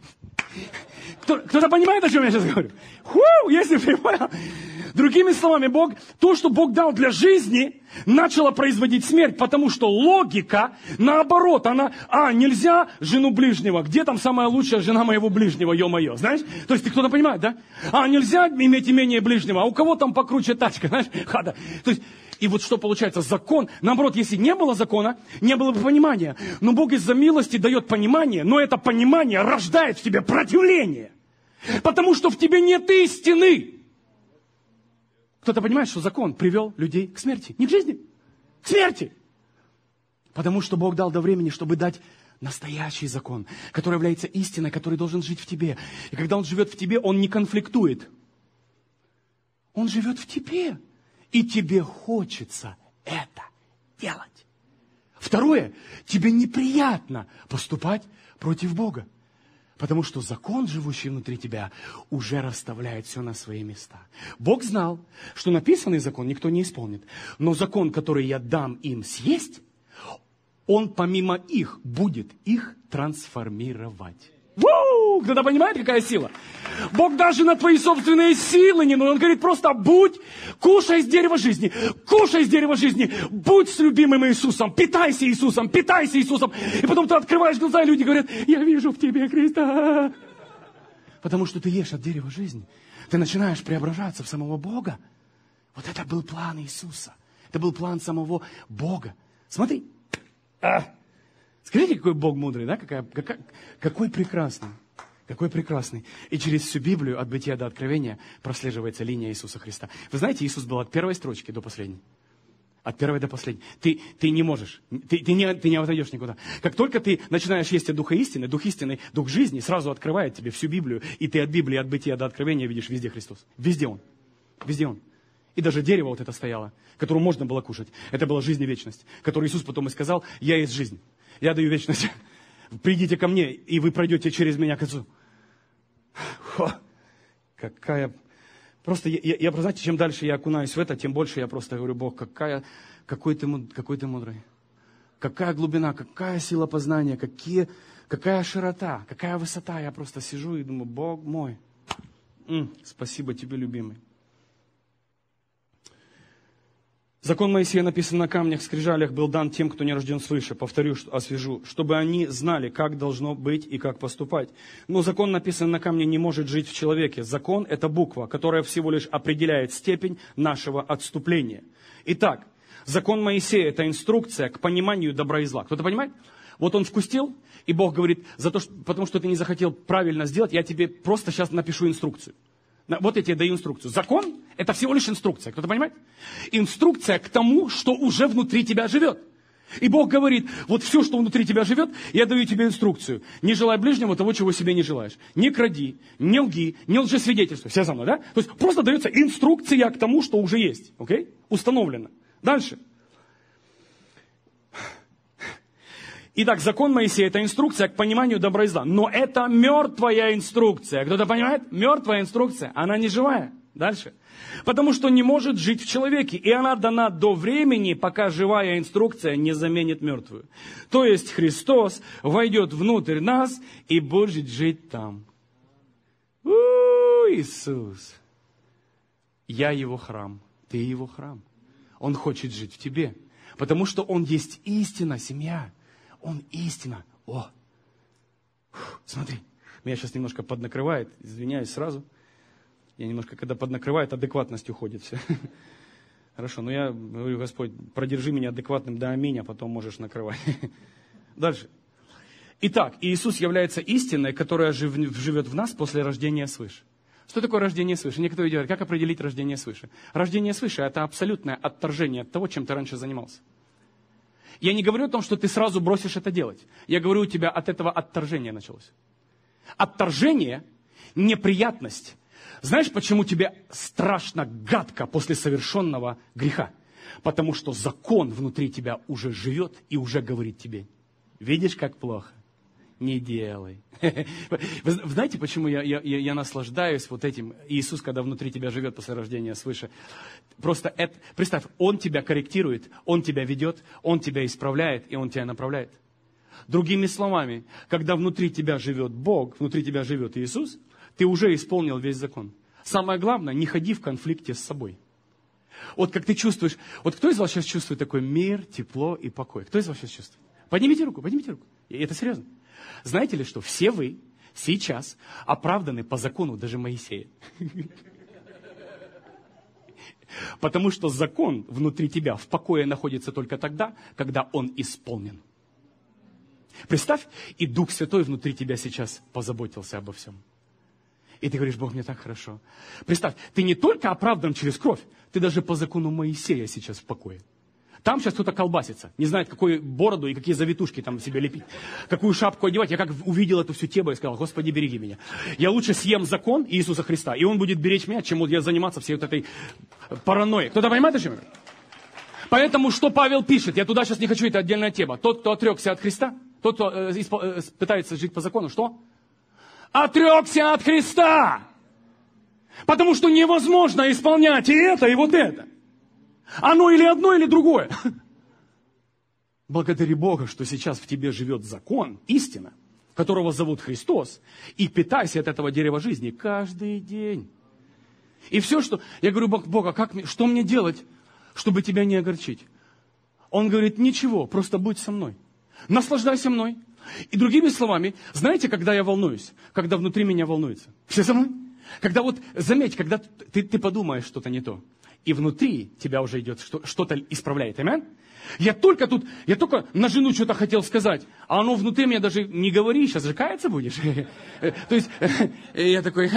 Кто-то понимает, о чем я сейчас говорю? Если ты понял. Другими словами, то, что Бог дал для жизни, начало производить смерть, потому что логика, наоборот, она, нельзя жену ближнего, где там самая лучшая жена моего ближнего, ё-моё, знаешь? То есть, кто-то понимает, да? Нельзя иметь имение ближнего, а у кого там покруче тачка, знаешь? То есть, и вот что получается, закон, наоборот, если не было закона, не было бы понимания. Но Бог из-за милости дает понимание, но это понимание рождает в тебе противление. Потому что в тебе нет истины. Кто-то понимает, что закон привел людей к смерти. Не к жизни, к смерти. Потому что Бог дал до времени, чтобы дать настоящий закон, который является истиной, который должен жить в тебе. И когда он живет в тебе, он не конфликтует. Он живет в тебе. И тебе хочется это делать. Второе, тебе неприятно поступать против Бога. Потому что закон, живущий внутри тебя, уже расставляет все на свои места. Бог знал, что написанный закон никто не исполнит. Но закон, который я дам им съесть, он помимо их будет их трансформировать. Кто-то понимает, какая сила? Бог даже на твои собственные силы не нужен. Он говорит просто кушай из дерева жизни, будь с любимым Иисусом, питайся Иисусом. И потом ты открываешь глаза, и люди говорят, я вижу в тебе Христа. Потому что ты ешь от дерева жизни. Ты начинаешь преображаться в самого Бога. Вот это был план Иисуса. Это был план самого Бога. Смотри. Скажите, какой Бог мудрый, да? Какой прекрасный. Какой прекрасный. И через всю Библию, от Бытия до Откровения, прослеживается линия Иисуса Христа. Вы знаете, Иисус был от первой строчки до последней. От первой до последней. Ты не можешь. Ты не отойдешь никуда. Как только ты начинаешь есть от Духа истины, Дух жизни сразу открывает тебе всю Библию. И ты от Библии, от Бытия до Откровения видишь везде Христос. Везде Он. Везде Он. И даже дерево вот это стояло, которое можно было кушать. Это была жизнь и вечность. Которую Иисус потом и сказал, я есть жизнь. Я даю вечность. Придите ко мне, и вы пройдете через меня к Отцу. Какая... Просто я, знаете, чем дальше я окунаюсь в это, тем больше я просто говорю, Бог, какой ты мудрый. Какая глубина, какая сила познания, какая широта, какая высота. Я просто сижу и думаю, Бог мой, спасибо тебе, любимый. Закон Моисея, написан на камнях, скрижалях, был дан тем, кто не рожден свыше. Повторю, освежу, чтобы они знали, как должно быть и как поступать. Но закон, написан на камне, не может жить в человеке. Закон – это буква, которая всего лишь определяет степень нашего отступления. Итак, закон Моисея – это инструкция к пониманию добра и зла. Кто-то понимает? Вот он вкусил, и Бог говорит, потому что ты не захотел правильно сделать, я тебе просто сейчас напишу инструкцию. Вот я тебе даю инструкцию. Закон – это всего лишь инструкция. Кто-то понимает? Инструкция к тому, что уже внутри тебя живет. И Бог говорит, вот все, что внутри тебя живет, я даю тебе инструкцию. Не желай ближнего того, чего себе не желаешь. Не кради, не лги, не лжесвидетельствуй. Все со мной, да? То есть просто дается инструкция к тому, что уже есть. Окей? Установлено. Дальше. Итак, закон Моисея – это инструкция к пониманию добра и зла. Но это мертвая инструкция. Кто-то понимает? Мертвая инструкция. Она не живая. Дальше. Потому что не может жить в человеке. И она дана до времени, пока живая инструкция не заменит мертвую. То есть Христос войдет внутрь нас и будет жить там. Иисус. Я его храм. Ты его храм. Он хочет жить в тебе. Потому что Он есть истина, семья. Он истина. Смотри, меня сейчас немножко поднакрывает, извиняюсь сразу. Я немножко, когда поднакрывает, адекватность уходит все. Хорошо, но я говорю, Господь, продержи меня адекватным до аминь, а потом можешь накрывать. Дальше. Итак, Иисус является истиной, которая живет в нас после рождения свыше. Что такое рождение свыше? Некоторые говорят, как определить рождение свыше? Рождение свыше – это абсолютное отторжение от того, чем ты раньше занимался. Я не говорю о том, что ты сразу бросишь это делать. Я говорю, у тебя от этого отторжение началось. Отторжение, неприятность. Знаешь, почему тебе страшно гадко после совершенного греха? Потому что закон внутри тебя уже живет и уже говорит тебе: видишь, как плохо? Не делай. Вы знаете, почему я наслаждаюсь вот этим? Иисус, когда внутри тебя живет после рождения свыше. Просто представь, Он тебя корректирует, Он тебя ведет, Он тебя исправляет, и Он тебя направляет. Другими словами, когда внутри тебя живет Бог, внутри тебя живет Иисус, ты уже исполнил весь закон. Самое главное, не ходи в конфликте с собой. Вот как ты чувствуешь, вот кто из вас сейчас чувствует такой мир, тепло и покой? Кто из вас сейчас чувствует? Поднимите руку, поднимите руку. И это серьезно. Знаете ли, что все вы сейчас оправданы по закону даже Моисея? Потому что закон внутри тебя в покое находится только тогда, когда он исполнен. Представь, и Дух Святой внутри тебя сейчас позаботился обо всем. И ты говоришь: Бог, мне так хорошо. Представь, ты не только оправдан через кровь, ты даже по закону Моисея сейчас в покое. Там сейчас кто-то колбасится, не знает, какую бороду и какие завитушки там себе лепить, какую шапку одевать. Я как увидел эту всю тему и сказал: Господи, береги меня. Я лучше съем закон Иисуса Христа, и Он будет беречь меня, чем вот я заниматься всей вот этой паранойей. Кто-то понимает, о чем я? Поэтому, что Павел пишет, я туда сейчас не хочу, это отдельная тема. Тот, кто отрекся от Христа, тот, кто пытается жить по закону, что? Отрекся от Христа. Потому что невозможно исполнять и это, и вот это. Оно или одно, или другое. Благодари Бога, что сейчас в тебе живет закон, истина, которого зовут Христос, и питайся от этого дерева жизни каждый день. И все, что... Я говорю: Бога, что мне делать, чтобы тебя не огорчить? Он говорит: ничего, просто будь со мной. Наслаждайся мной. И другими словами, знаете, когда я волнуюсь? Когда внутри меня волнуется. Все со мной? Когда вот, заметь, когда ты подумаешь что-то не то, и внутри тебя уже идет, что-то исправляет. Аминь? Я только на жену что-то хотел сказать, а оно внутри меня даже не говори, сейчас же каяться будешь. То есть, я такой,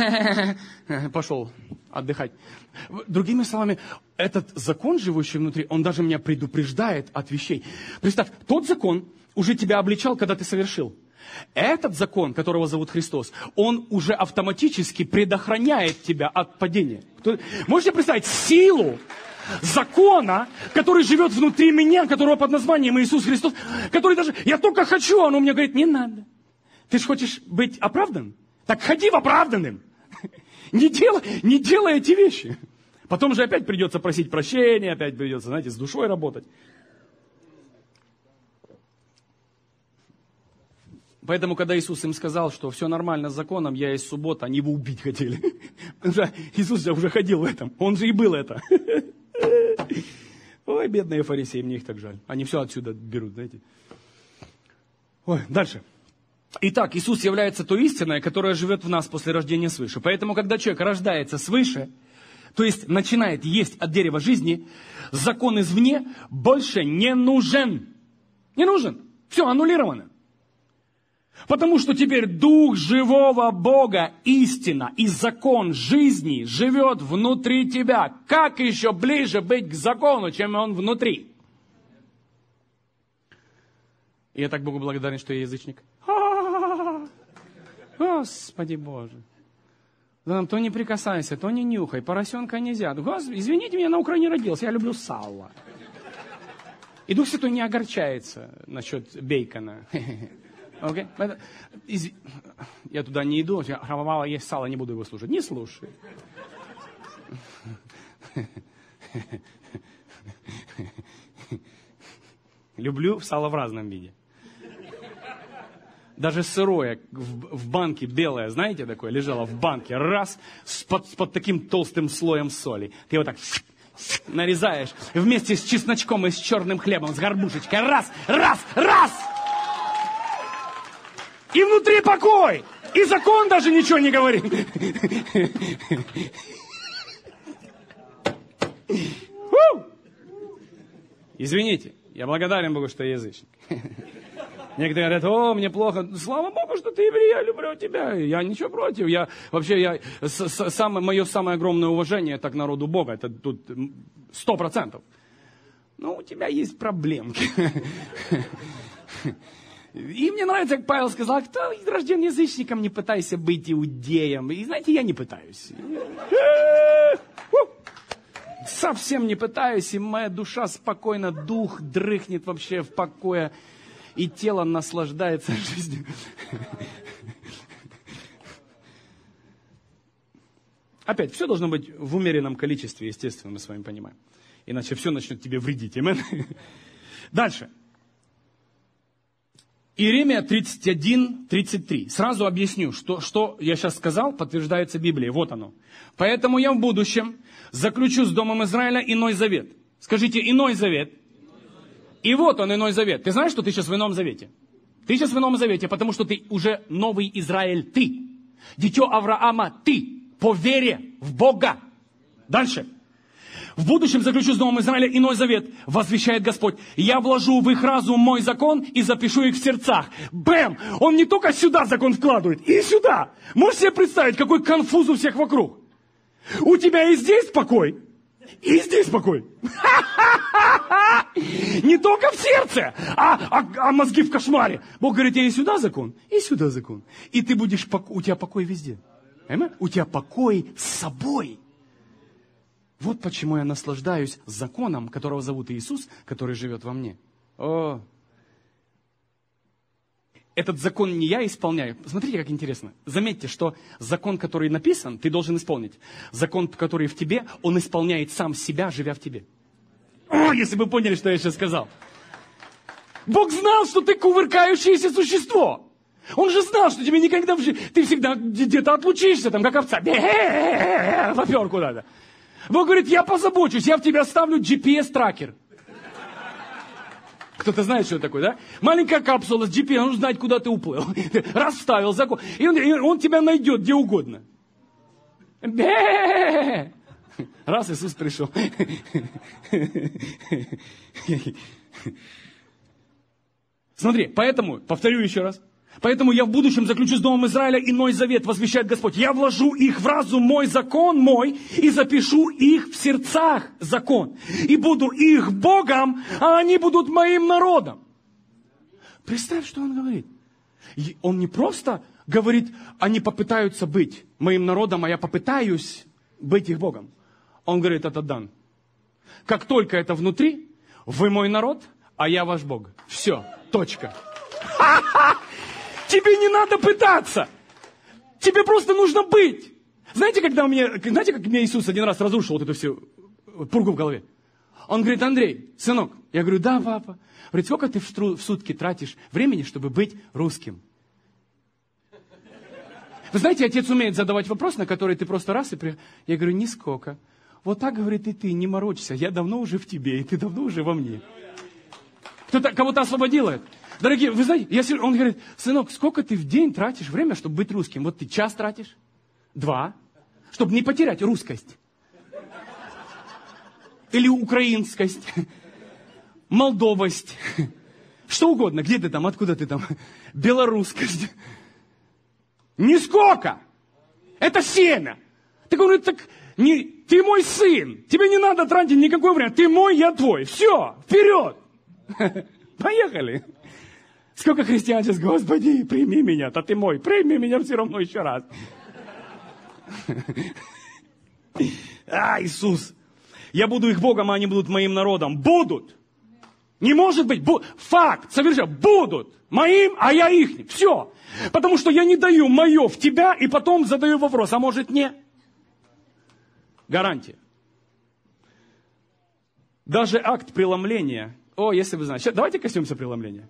пошел отдыхать. Другими словами, этот закон, живущий внутри, он даже меня предупреждает от вещей. Представь, тот закон уже тебя обличал, когда ты совершил. Этот закон, которого зовут Христос, он уже автоматически предохраняет тебя от падения. Можете представить силу закона, который живет внутри меня, которого под названием Иисус Христос, который даже, я только хочу, а он мне говорит: не надо. Ты же хочешь быть оправдан? Так ходи в оправданным. Не делай эти вещи. Потом же опять придется просить прощения, опять придется, знаете, с душой работать. Поэтому, когда Иисус им сказал, что все нормально с законом, я есть суббота, они его убить хотели. Потому что Иисус же уже ходил в этом, он же и был это. Ой, бедные фарисеи, мне их так жаль. Они все отсюда берут, знаете. Ой, дальше. Итак, Иисус является той истиной, которая живет в нас после рождения свыше. Поэтому, когда человек рождается свыше, то есть начинает есть от дерева жизни, закон извне больше не нужен. Не нужен. Все аннулировано. Потому что теперь Дух живого Бога, истина и закон жизни живет внутри тебя. Как еще ближе быть к закону, чем он внутри? И я так Богу благодарен, что я язычник. Господи Боже. То не прикасайся, то не нюхай, поросенка нельзя. Господи, извините, я на Украине родился, я люблю сало. И Дух Святой не огорчается насчет бейкона. Okay? Я туда не иду, мало есть сало, не буду его слушать. Не слушай. Люблю сало в разном виде. Даже сырое, в банке белое, знаете, такое, лежало в банке, раз, под таким толстым слоем соли. Ты его так нарезаешь вместе с чесночком и с черным хлебом, с горбушечкой. Раз, раз, раз! И внутри покой. И закон даже ничего не говорит. Извините, я благодарен Богу, что я язычник. Некоторые говорят: о, мне плохо. Слава Богу, что ты еврей, я люблю тебя. Я ничего против. Мое самое огромное уважение это к народу Бога. Это тут 100%. Но у тебя есть проблемки. И мне нравится, как Павел сказал: кто рожден язычником, не пытайся быть иудеем. И знаете, я не пытаюсь. Совсем не пытаюсь, и моя душа спокойно, дух дрыхнет вообще в покое, и тело наслаждается жизнью. Опять, все должно быть в умеренном количестве, естественно, мы с вами понимаем. Иначе все начнет тебе вредить. Амен. Дальше. Иеремия 31:33. Сразу объясню, что я сейчас сказал, подтверждается Библией. Вот оно. Поэтому я в будущем заключу с Домом Израиля иной завет. Скажите, иной завет. И вот он, иной завет. Ты знаешь, что ты сейчас в ином завете? Ты сейчас в ином завете, потому что ты уже новый Израиль, ты. Дитё Авраама, ты. По вере в Бога. Дальше. В будущем заключу с Домом Израиля иной завет, возвещает Господь. Я вложу в их разум мой закон и запишу их в сердцах. Бэм! Он не только сюда закон вкладывает, и сюда. Можешь себе представить, какой конфуз у всех вокруг? У тебя и здесь покой, и здесь покой. Не только в сердце, а мозги в кошмаре. Бог говорит, я и сюда закон, и сюда закон. И ты будешь, у тебя покой везде. У тебя покой с собой. Вот почему я наслаждаюсь законом, которого зовут Иисус, который живет во мне. О! Этот закон не я исполняю. Смотрите, как интересно. Заметьте, что закон, который написан, ты должен исполнить. Закон, который в тебе, он исполняет сам себя, живя в тебе. О, если бы поняли, что я сейчас сказал. Бог знал, что ты кувыркающееся существо. Он же знал, что тебе никогда в жизни... Ты всегда где-то отлучишься, там, как овца. Попер куда-то. Бог говорит, я позабочусь, я в тебя ставлю GPS-тракер. Кто-то знает, что это такое, да? Маленькая капсула с GPS, он знает, куда ты уплыл. Раз вставил закон, и он тебя найдет где угодно. Раз Иисус пришел. Смотри, поэтому, повторю еще раз. Поэтому я в будущем заключу с Домом Израиля иной завет, возвещает Господь. Я вложу их в разум мой, закон мой, и запишу их в сердцах закон. И буду их Богом, а они будут моим народом. Представь, что он говорит. Он не просто говорит, они попытаются быть моим народом, а я попытаюсь быть их Богом. Он говорит, это дан. Как только это внутри, вы мой народ, а я ваш Бог. Все, точка. Тебе не надо пытаться. Тебе просто нужно быть. Знаете, как мне Иисус один раз разрушил вот эту всю пургу в голове? Он говорит, Андрей, сынок. Я говорю, да, папа. Говорит, сколько ты в сутки тратишь времени, чтобы быть русским? Вы знаете, отец умеет задавать вопрос, на который ты просто раз и... Я говорю, нисколько. Вот так, говорит, и ты, не морочься. Я давно уже в тебе, и ты давно уже во мне. Кто-то кого-то освободил это. Дорогие, вы знаете, он говорит, сынок, сколько ты в день тратишь время, чтобы быть русским? Вот ты час тратишь, 2, чтобы не потерять русскость. Или украинскость, молдовость, что угодно. Где ты там, откуда ты там? Белорусскость. Нисколько. Это семя. Так он говорит, ты мой сын. Тебе не надо тратить никакое время. Ты мой, я твой. Все, вперед. Поехали. Сколько христиан сейчас, Господи, прими меня, да ты мой, прими меня все равно еще раз. Иисус, я буду их Богом, а они будут моим народом. Будут. Не может быть, факт, совершенно, будут моим, а я их. Все. Потому что я не даю мое в тебя, и потом задаю вопрос, а может не? Гарантия. Даже акт преломления. Если вы знаете. Давайте коснемся преломления.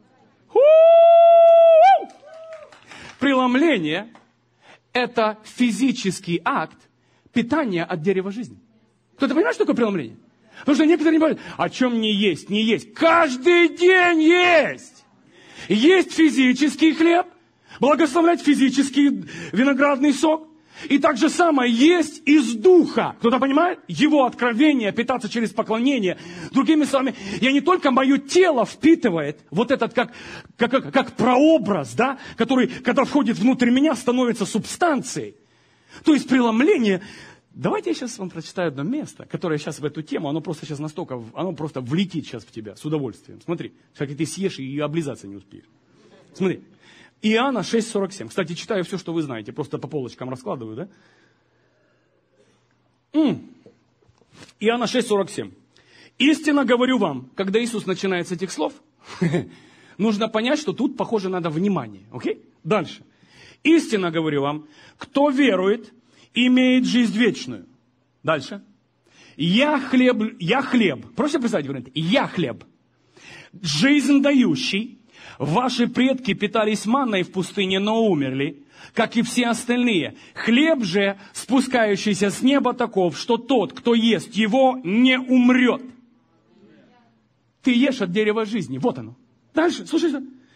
Преломление – это физический акт питания от дерева жизни. Кто-то понимает, что такое преломление? Потому что некоторые не понимают, о чем не есть, не есть. Каждый день есть. Есть физический хлеб, благословлять физический виноградный сок. И так же самое есть из духа. Кто-то понимает? Его откровение, питаться через поклонение. Другими словами, я не только мое тело впитывает, вот этот как прообраз, да, который, когда входит внутрь меня, становится субстанцией. То есть преломление. Давайте я сейчас вам прочитаю одно место, которое сейчас в эту тему, оно просто сейчас настолько, оно просто влетит сейчас в тебя с удовольствием. Смотри, как ты съешь и облизаться не успеешь. Смотри. Иоанна 6:47. Кстати, читаю все, что вы знаете. Просто по полочкам раскладываю, да? Иоанна 6:47. Истинно говорю вам, когда Иисус начинает с этих слов, нужно понять, что тут, похоже, надо внимание. Окей? Дальше. Истинно говорю вам, кто верует, имеет жизнь вечную. Дальше. Я хлеб. Просто представьте, говорит, я хлеб. Жизнь дающий. Ваши предки питались манной в пустыне, но умерли, как и все остальные. Хлеб же, спускающийся с неба, таков, что тот, кто ест его, не умрет. Ты ешь от дерева жизни. Вот оно. Дальше, слушай.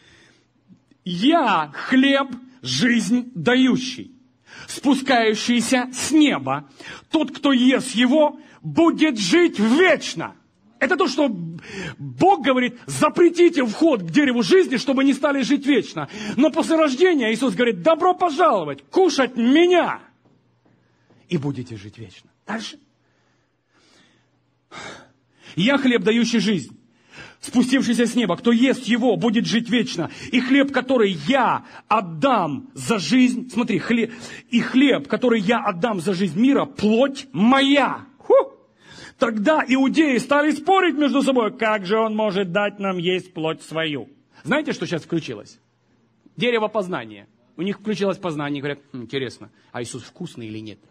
Я хлеб, жизнь дающий, спускающийся с неба. Тот, кто ест его, будет жить вечно. Это то, что Бог говорит, запретите вход к дереву жизни, чтобы не стали жить вечно. Но после рождения Иисус говорит, добро пожаловать, кушать меня, и будете жить вечно. Дальше. Я хлеб, дающий жизнь, спустившийся с неба. Кто ест его, будет жить вечно. И хлеб, который я отдам за жизнь, смотри, хлеб, который я отдам за жизнь мира, плоть моя. Тогда иудеи стали спорить между собой, как же он может дать нам есть плоть свою. Знаете, что сейчас включилось? Дерево познания. У них включилось познание, говорят, интересно, а Иисус вкусный или нет?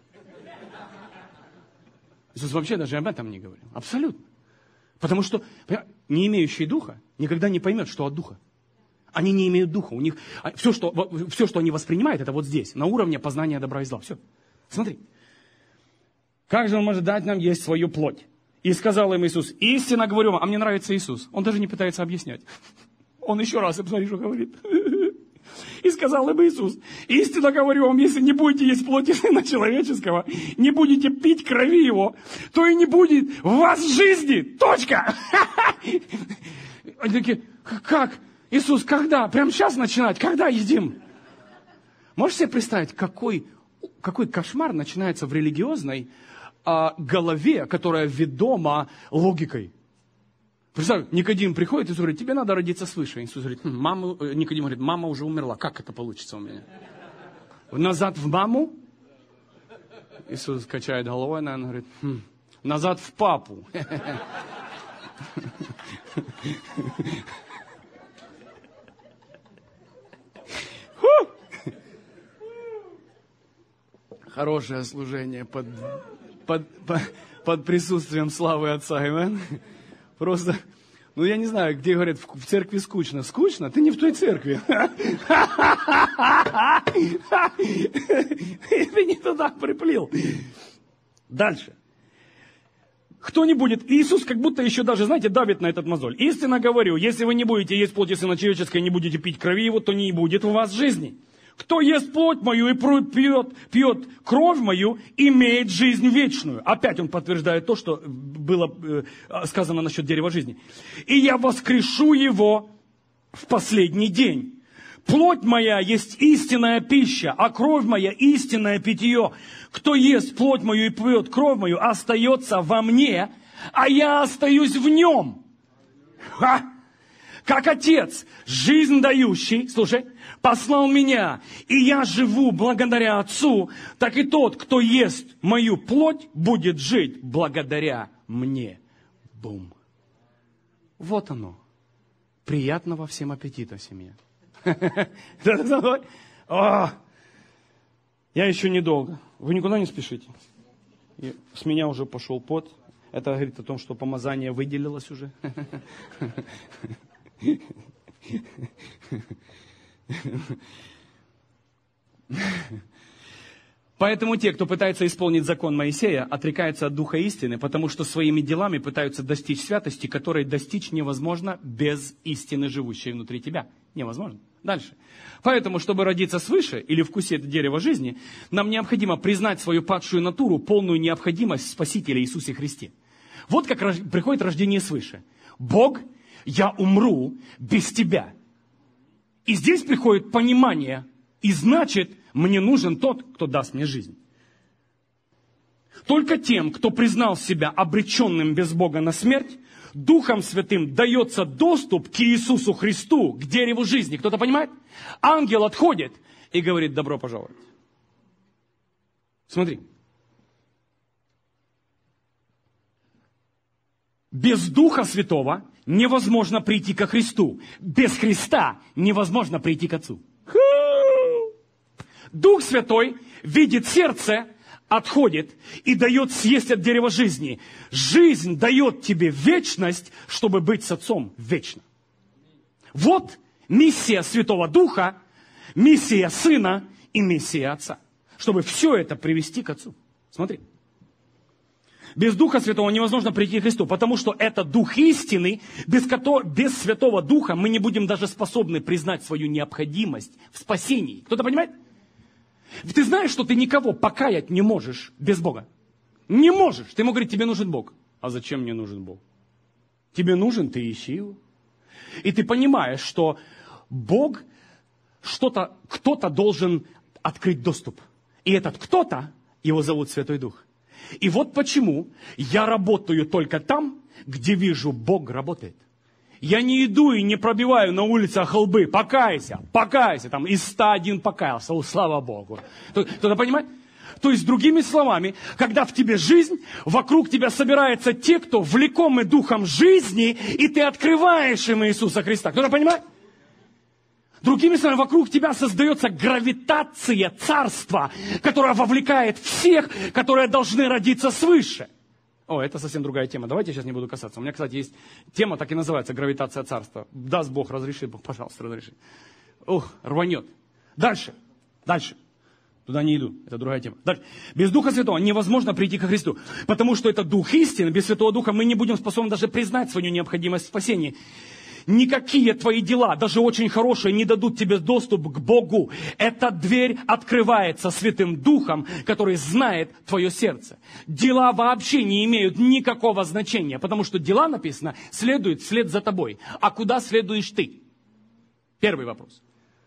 Иисус вообще даже об этом не говорил. Абсолютно. Потому что не имеющие духа никогда не поймет, что от духа. Они не имеют духа. У них все, что они воспринимают, это вот здесь, на уровне познания добра и зла. Все. Смотри. Как же он может дать нам есть свою плоть? И сказал им Иисус, истинно говорю вам, а мне нравится Иисус. Он даже не пытается объяснять. Он еще раз, посмотри, что говорит. И сказал им Иисус, истинно говорю вам, если не будете есть плоти Сына Человеческого, не будете пить крови Его, то и не будет в вас жизни. Точка. Они такие, как? Иисус, когда? Прямо сейчас начинать? Когда едим? Можешь себе представить, какой кошмар начинается в религиозной голове, которая ведома логикой? Представь, Никодим приходит и говорит, тебе надо родиться свыше. Иисус говорит, Никодим говорит, мама уже умерла. Как это получится у меня? Назад в маму? Иисус качает головой, наверное, говорит, назад в папу. Хорошее служение под присутствием славы Отца. Аминь. Просто, я не знаю, где говорят, в церкви скучно. Скучно? Ты не в той церкви. Ты не туда приплыл. Дальше. Кто не будет, Иисус как будто еще даже, знаете, давит на этот мозоль. Истинно говорю, если вы не будете есть плоти Сына Человеческой, не будете пить крови Его, то не будет у вас жизни. Кто ест плоть мою и пьет кровь мою, имеет жизнь вечную. Опять он подтверждает то, что было сказано насчет дерева жизни. И я воскрешу его в последний день. Плоть моя есть истинная пища, а кровь моя истинное питье. Кто ест плоть мою и пьет кровь мою, остается во мне, а я остаюсь в нем. Как Отец, жизнь дающий, слушай, послал меня, и я живу благодаря Отцу, так и тот, кто ест мою плоть, будет жить благодаря мне. Бум. Вот оно. Приятного всем аппетита, семья. Я еще недолго. Вы никуда не спешите. С меня уже пошел пот. Это говорит о том, что помазание выделилось уже. Поэтому те, кто пытается исполнить закон Моисея, отрекаются от Духа истины, потому что своими делами пытаются достичь святости, которой достичь невозможно без истины, живущей внутри тебя. Невозможно. Дальше. Поэтому, чтобы родиться свыше или вкусить дерево жизни, нам необходимо признать свою падшую натуру, полную необходимость в Спасителе Иисусе Христе. Вот как приходит рождение свыше. Бог, я умру без тебя. И здесь приходит понимание, и значит, мне нужен тот, кто даст мне жизнь. Только тем, кто признал себя обреченным без Бога на смерть, Духом Святым дается доступ к Иисусу Христу, к дереву жизни. Кто-то понимает? Ангел отходит и говорит, добро пожаловать. Смотри. Без Духа Святого невозможно прийти ко Христу. Без Христа невозможно прийти к Отцу. Дух Святой видит сердце, отходит и дает съесть от дерева жизни. Жизнь дает тебе вечность, чтобы быть с Отцом вечно. Вот миссия Святого Духа, миссия Сына и миссия Отца. Чтобы все это привести к Отцу. Смотри. Без Духа Святого невозможно прийти к Христу, потому что это Дух истины, без Святого Духа мы не будем даже способны признать свою необходимость в спасении. Кто-то понимает? Ты знаешь, что ты никого покаять не можешь без Бога? Не можешь. Ты ему говоришь, тебе нужен Бог. А зачем мне нужен Бог? Тебе нужен, ты ищи его. И ты понимаешь, что Бог, кто-то должен открыть доступ. И этот кто-то, его зовут Святой Дух. И вот почему я работаю только там, где вижу, Бог работает. Я не иду и не пробиваю на улицах лбы. Покайся, покайся. Там из 101 покаялся. О, слава Богу. Кто-то понимает? То есть, другими словами, когда в тебе жизнь, вокруг тебя собираются те, кто влекомы духом жизни, и ты открываешь им Иисуса Христа. Кто-то понимает? Другими словами, вокруг тебя создается гравитация царства, которая вовлекает всех, которые должны родиться свыше. О, это совсем другая тема. Давайте я сейчас не буду касаться. У меня, кстати, есть тема, так и называется, гравитация царства. Даст Бог, разреши, Бог, пожалуйста, разреши. Ух, рванет. Дальше. Туда не иду, это другая тема. Дальше. Без Духа Святого невозможно прийти ко Христу, потому что это Дух истины. Без Святого Духа мы не будем способны даже признать свою необходимость в спасении. Никакие твои дела, даже очень хорошие, не дадут тебе доступ к Богу. Эта дверь открывается Святым Духом, который знает твое сердце. Дела вообще не имеют никакого значения, потому что дела, написано, следуют вслед за тобой. А куда следуешь ты? Первый вопрос.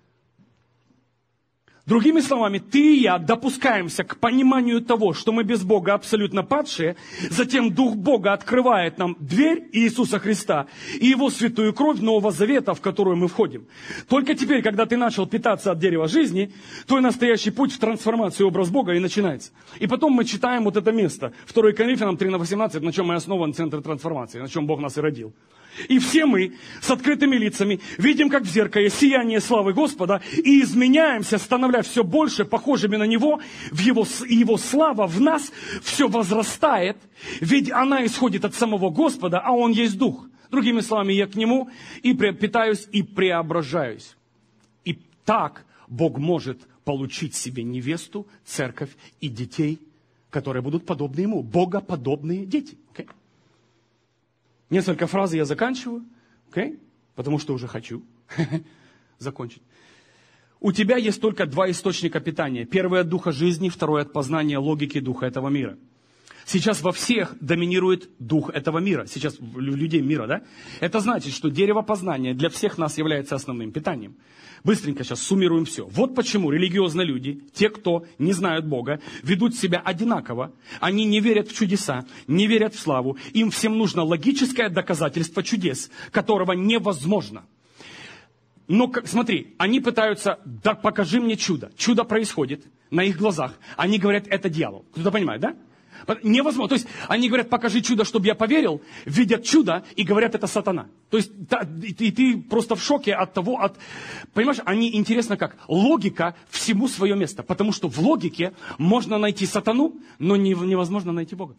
Другими словами, ты и я допускаемся к пониманию того, что мы без Бога абсолютно падшие, затем Дух Бога открывает нам дверь Иисуса Христа и Его святую кровь Нового Завета, в которую мы входим. Только теперь, когда ты начал питаться от дерева жизни, твой настоящий путь в трансформацию образ Бога и начинается. И потом мы читаем вот это место, 2 Коринфянам 3:18, на чем и основан центр трансформации, на чем Бог нас и родил. И все мы с открытыми лицами видим, как в зеркале, сияние славы Господа, и изменяемся, становляясь все больше похожими на Него, Его слава в нас все возрастает, ведь она исходит от самого Господа, а Он есть Дух. Другими словами, я к Нему и питаюсь, и преображаюсь. И так Бог может получить себе невесту, церковь и детей, которые будут подобны Ему, богоподобные дети. Okay? Несколько фраз я заканчиваю, потому что уже хочу закончить. У тебя есть только два источника питания. Первый от духа жизни, второй от познания логики духа этого мира. Сейчас во всех доминирует дух этого мира. Сейчас у людей мира, да? Это значит, что дерево познания для всех нас является основным питанием. Быстренько сейчас суммируем все. Вот почему религиозные люди, те, кто не знают Бога, ведут себя одинаково. Они не верят в чудеса, не верят в славу. Им всем нужно логическое доказательство чудес, которого невозможно. Но смотри, они пытаются, да покажи мне чудо. Чудо происходит на их глазах. Они говорят, это дьявол. Кто-то понимает, да? Невозможно. То есть они говорят, покажи чудо, чтобы я поверил, видят чудо и говорят, это сатана. То есть и ты просто в шоке от того, понимаешь, они интересно как. Логика всему свое место. Потому что в логике можно найти сатану, но невозможно найти Бога.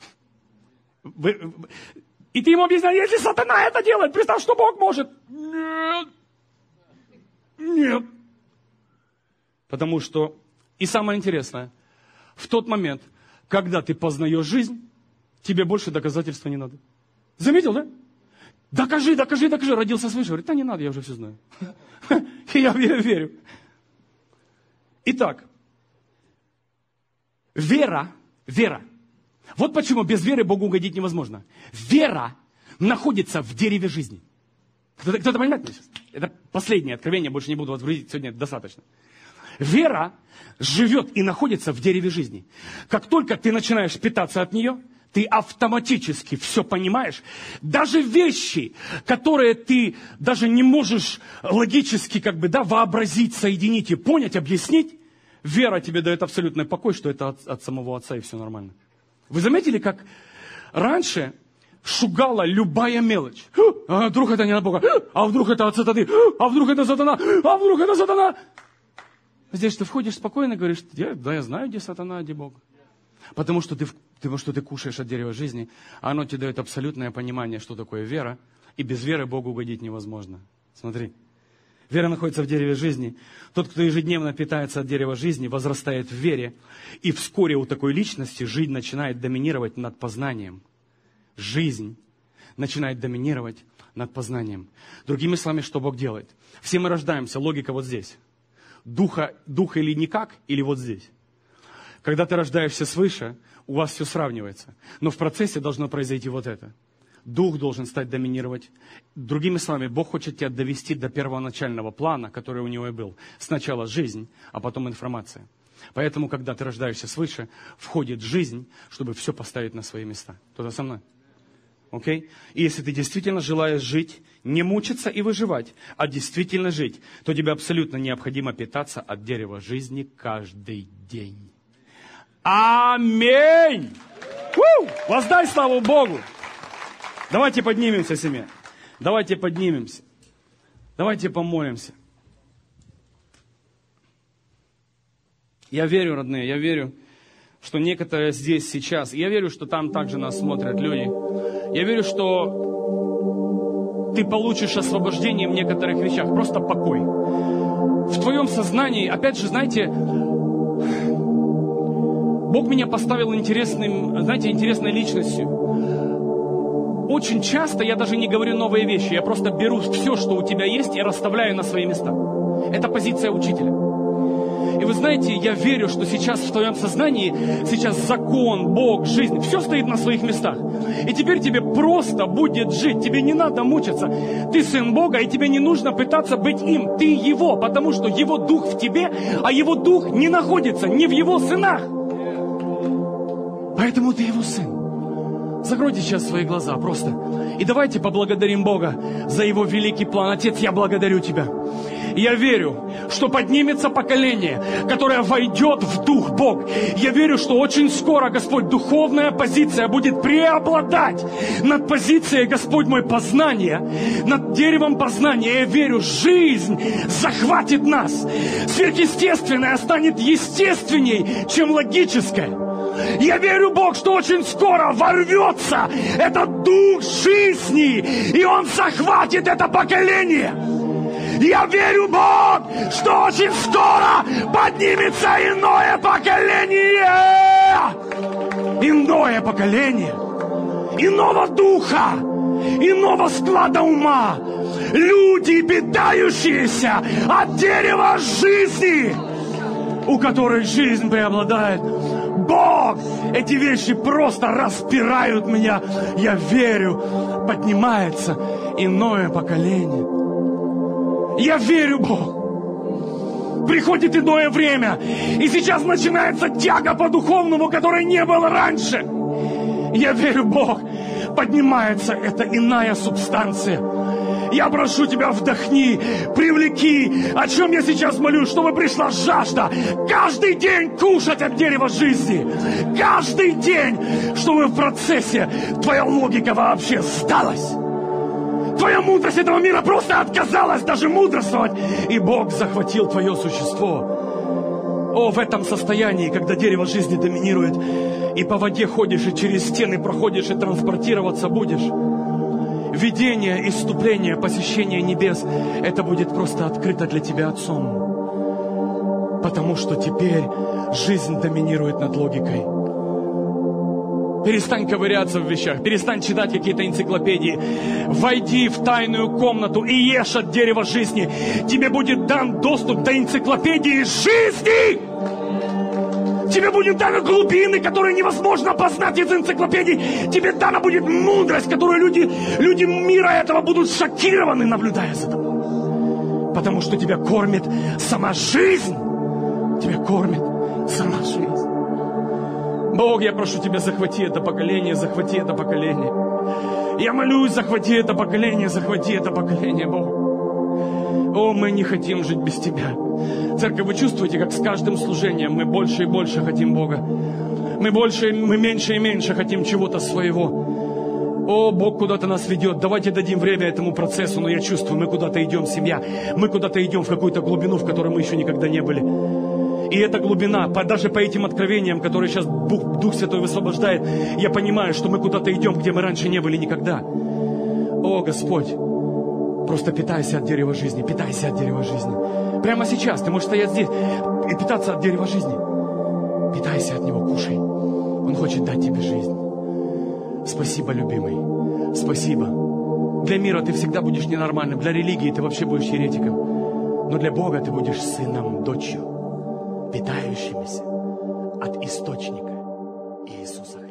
И ты ему объясняешь, если сатана это делает, представь, что Бог может. Нет. Потому что, и самое интересное, в тот момент, когда ты познаешь жизнь, тебе больше доказательства не надо. Заметил, да? Докажи. Родился свыше. Говорит, да не надо, я уже все знаю. Я верю. Итак, вера. Вот почему без веры Богу угодить невозможно. Вера находится в дереве жизни. Кто-то понимает меня сейчас? Это последнее откровение, больше не буду вас грузить, сегодня достаточно. Вера живет и находится в дереве жизни. Как только ты начинаешь питаться от нее, ты автоматически все понимаешь. Даже вещи, которые ты даже не можешь логически вообразить, соединить и понять, объяснить, вера тебе дает абсолютный покой, что это от самого Отца и все нормально. Вы заметили, как раньше шугала любая мелочь. А вдруг это не от Бога? А вдруг это от сатаны? А вдруг это сатана? А вдруг это сатана? Здесь ты входишь спокойно и говоришь, я знаю, где сатана, а где Бог. Потому что ты кушаешь от дерева жизни, а оно тебе дает абсолютное понимание, что такое вера, и без веры Богу угодить невозможно. Смотри. Вера находится в дереве жизни. Тот, кто ежедневно питается от дерева жизни, возрастает в вере, и вскоре у такой личности жизнь начинает доминировать над познанием. Жизнь начинает доминировать над познанием. Другими словами, что Бог делает? Все мы рождаемся, логика вот здесь. Духа или никак, или вот здесь. Когда ты рождаешься свыше, у вас все сравнивается. Но в процессе должно произойти вот это. Дух должен стать доминировать. Другими словами, Бог хочет тебя довести до первоначального плана, который у него и был. Сначала жизнь, а потом информация. Поэтому, когда ты рождаешься свыше, входит жизнь, чтобы все поставить на свои места. Кто-то со мной? Окей? И если ты действительно желаешь жить, не мучиться и выживать, а действительно жить, то тебе абсолютно необходимо питаться от дерева жизни каждый день. Аминь! Воздай славу Богу! Давайте поднимемся, семья. Давайте поднимемся. Давайте помолимся. Я верю, родные, я верю, что некоторые здесь сейчас, я верю, что там также нас смотрят люди. Я верю, что ты получишь освобождение в некоторых вещах, просто покой. В твоем сознании, опять же, знаете, Бог меня поставил интересной личностью. Очень часто я даже не говорю новые вещи, я просто беру все, что у тебя есть, и расставляю на свои места. Это позиция учителя. И вы знаете, я верю, что сейчас в твоем сознании, сейчас закон, Бог, жизнь, все стоит на своих местах. И теперь тебе просто будет жить, тебе не надо мучиться. Ты сын Бога, и тебе не нужно пытаться быть им, ты Его, потому что Его Дух в тебе, а Его Дух не находится ни в Его сынах. Поэтому ты Его сын. Закройте сейчас свои глаза просто. И давайте поблагодарим Бога за Его великий план. Отец, я благодарю Тебя. Я верю, что поднимется поколение, которое войдет в Дух Бог. Я верю, что очень скоро, Господь, духовная позиция будет преобладать над позицией, Господь мой, познания, над деревом познания. Я верю, жизнь захватит нас. Сверхъестественное станет естественней, чем логическое. Я верю, Бог, что очень скоро ворвется этот дух жизни, и он захватит это поколение. Я верю, Бог, что очень скоро поднимется иное поколение. Иное поколение. Иного духа. Иного склада ума. Люди, питающиеся от дерева жизни, у которых жизнь преобладает. Бог, эти вещи просто распирают меня. Я верю, поднимается иное поколение. Я верю, Бог. Приходит иное время, и сейчас начинается тяга по духовному, которой не было раньше. Я верю, Бог, поднимается эта иная субстанция. Я прошу Тебя, вдохни, привлеки, о чем я сейчас молюсь, чтобы пришла жажда каждый день кушать от дерева жизни. Каждый день, чтобы в процессе Твоя логика вообще сдалась. Твоя мудрость этого мира просто отказалась даже мудрствовать. И Бог захватил твое существо. О, в этом состоянии, когда дерево жизни доминирует, и по воде ходишь, и через стены проходишь, и транспортироваться будешь. Видение, исступление, посещение небес, это будет просто открыто для тебя Отцом. Потому что теперь жизнь доминирует над логикой. Перестань ковыряться в вещах, перестань читать какие-то энциклопедии. Войди в тайную комнату и ешь от дерева жизни. Тебе будет дан доступ до энциклопедии жизни. Тебе будет даны глубины, которые невозможно познать из энциклопедий. Тебе дана будет мудрость, которую люди мира этого будут шокированы, наблюдая за тобой. Потому что тебя кормит сама жизнь. Тебя кормит сама жизнь. Бог, я прошу Тебя, захвати это поколение, захвати это поколение. Я молюсь, захвати это поколение, Бог. О, мы не хотим жить без Тебя. Церковь, вы чувствуете, как с каждым служением мы больше и больше хотим Бога. Мы меньше и меньше хотим чего-то своего. О, Бог куда-то нас ведет. Давайте дадим время этому процессу, но я чувствую, мы куда-то идем, семья. Мы куда-то идем в какую-то глубину, в которой мы еще никогда не были. И эта глубина, даже по этим откровениям, которые сейчас Дух Святой высвобождает, я понимаю, что мы куда-то идем, где мы раньше не были никогда. О, Господь, просто питайся от дерева жизни, питайся от дерева жизни. Прямо сейчас ты можешь стоять здесь и питаться от дерева жизни. Питайся от него, кушай. Он хочет дать тебе жизнь. Спасибо, любимый. Спасибо. Для мира ты всегда будешь ненормальным. Для религии ты вообще будешь еретиком. Но для Бога ты будешь сыном, дочерью, питающимися от источника Иисуса.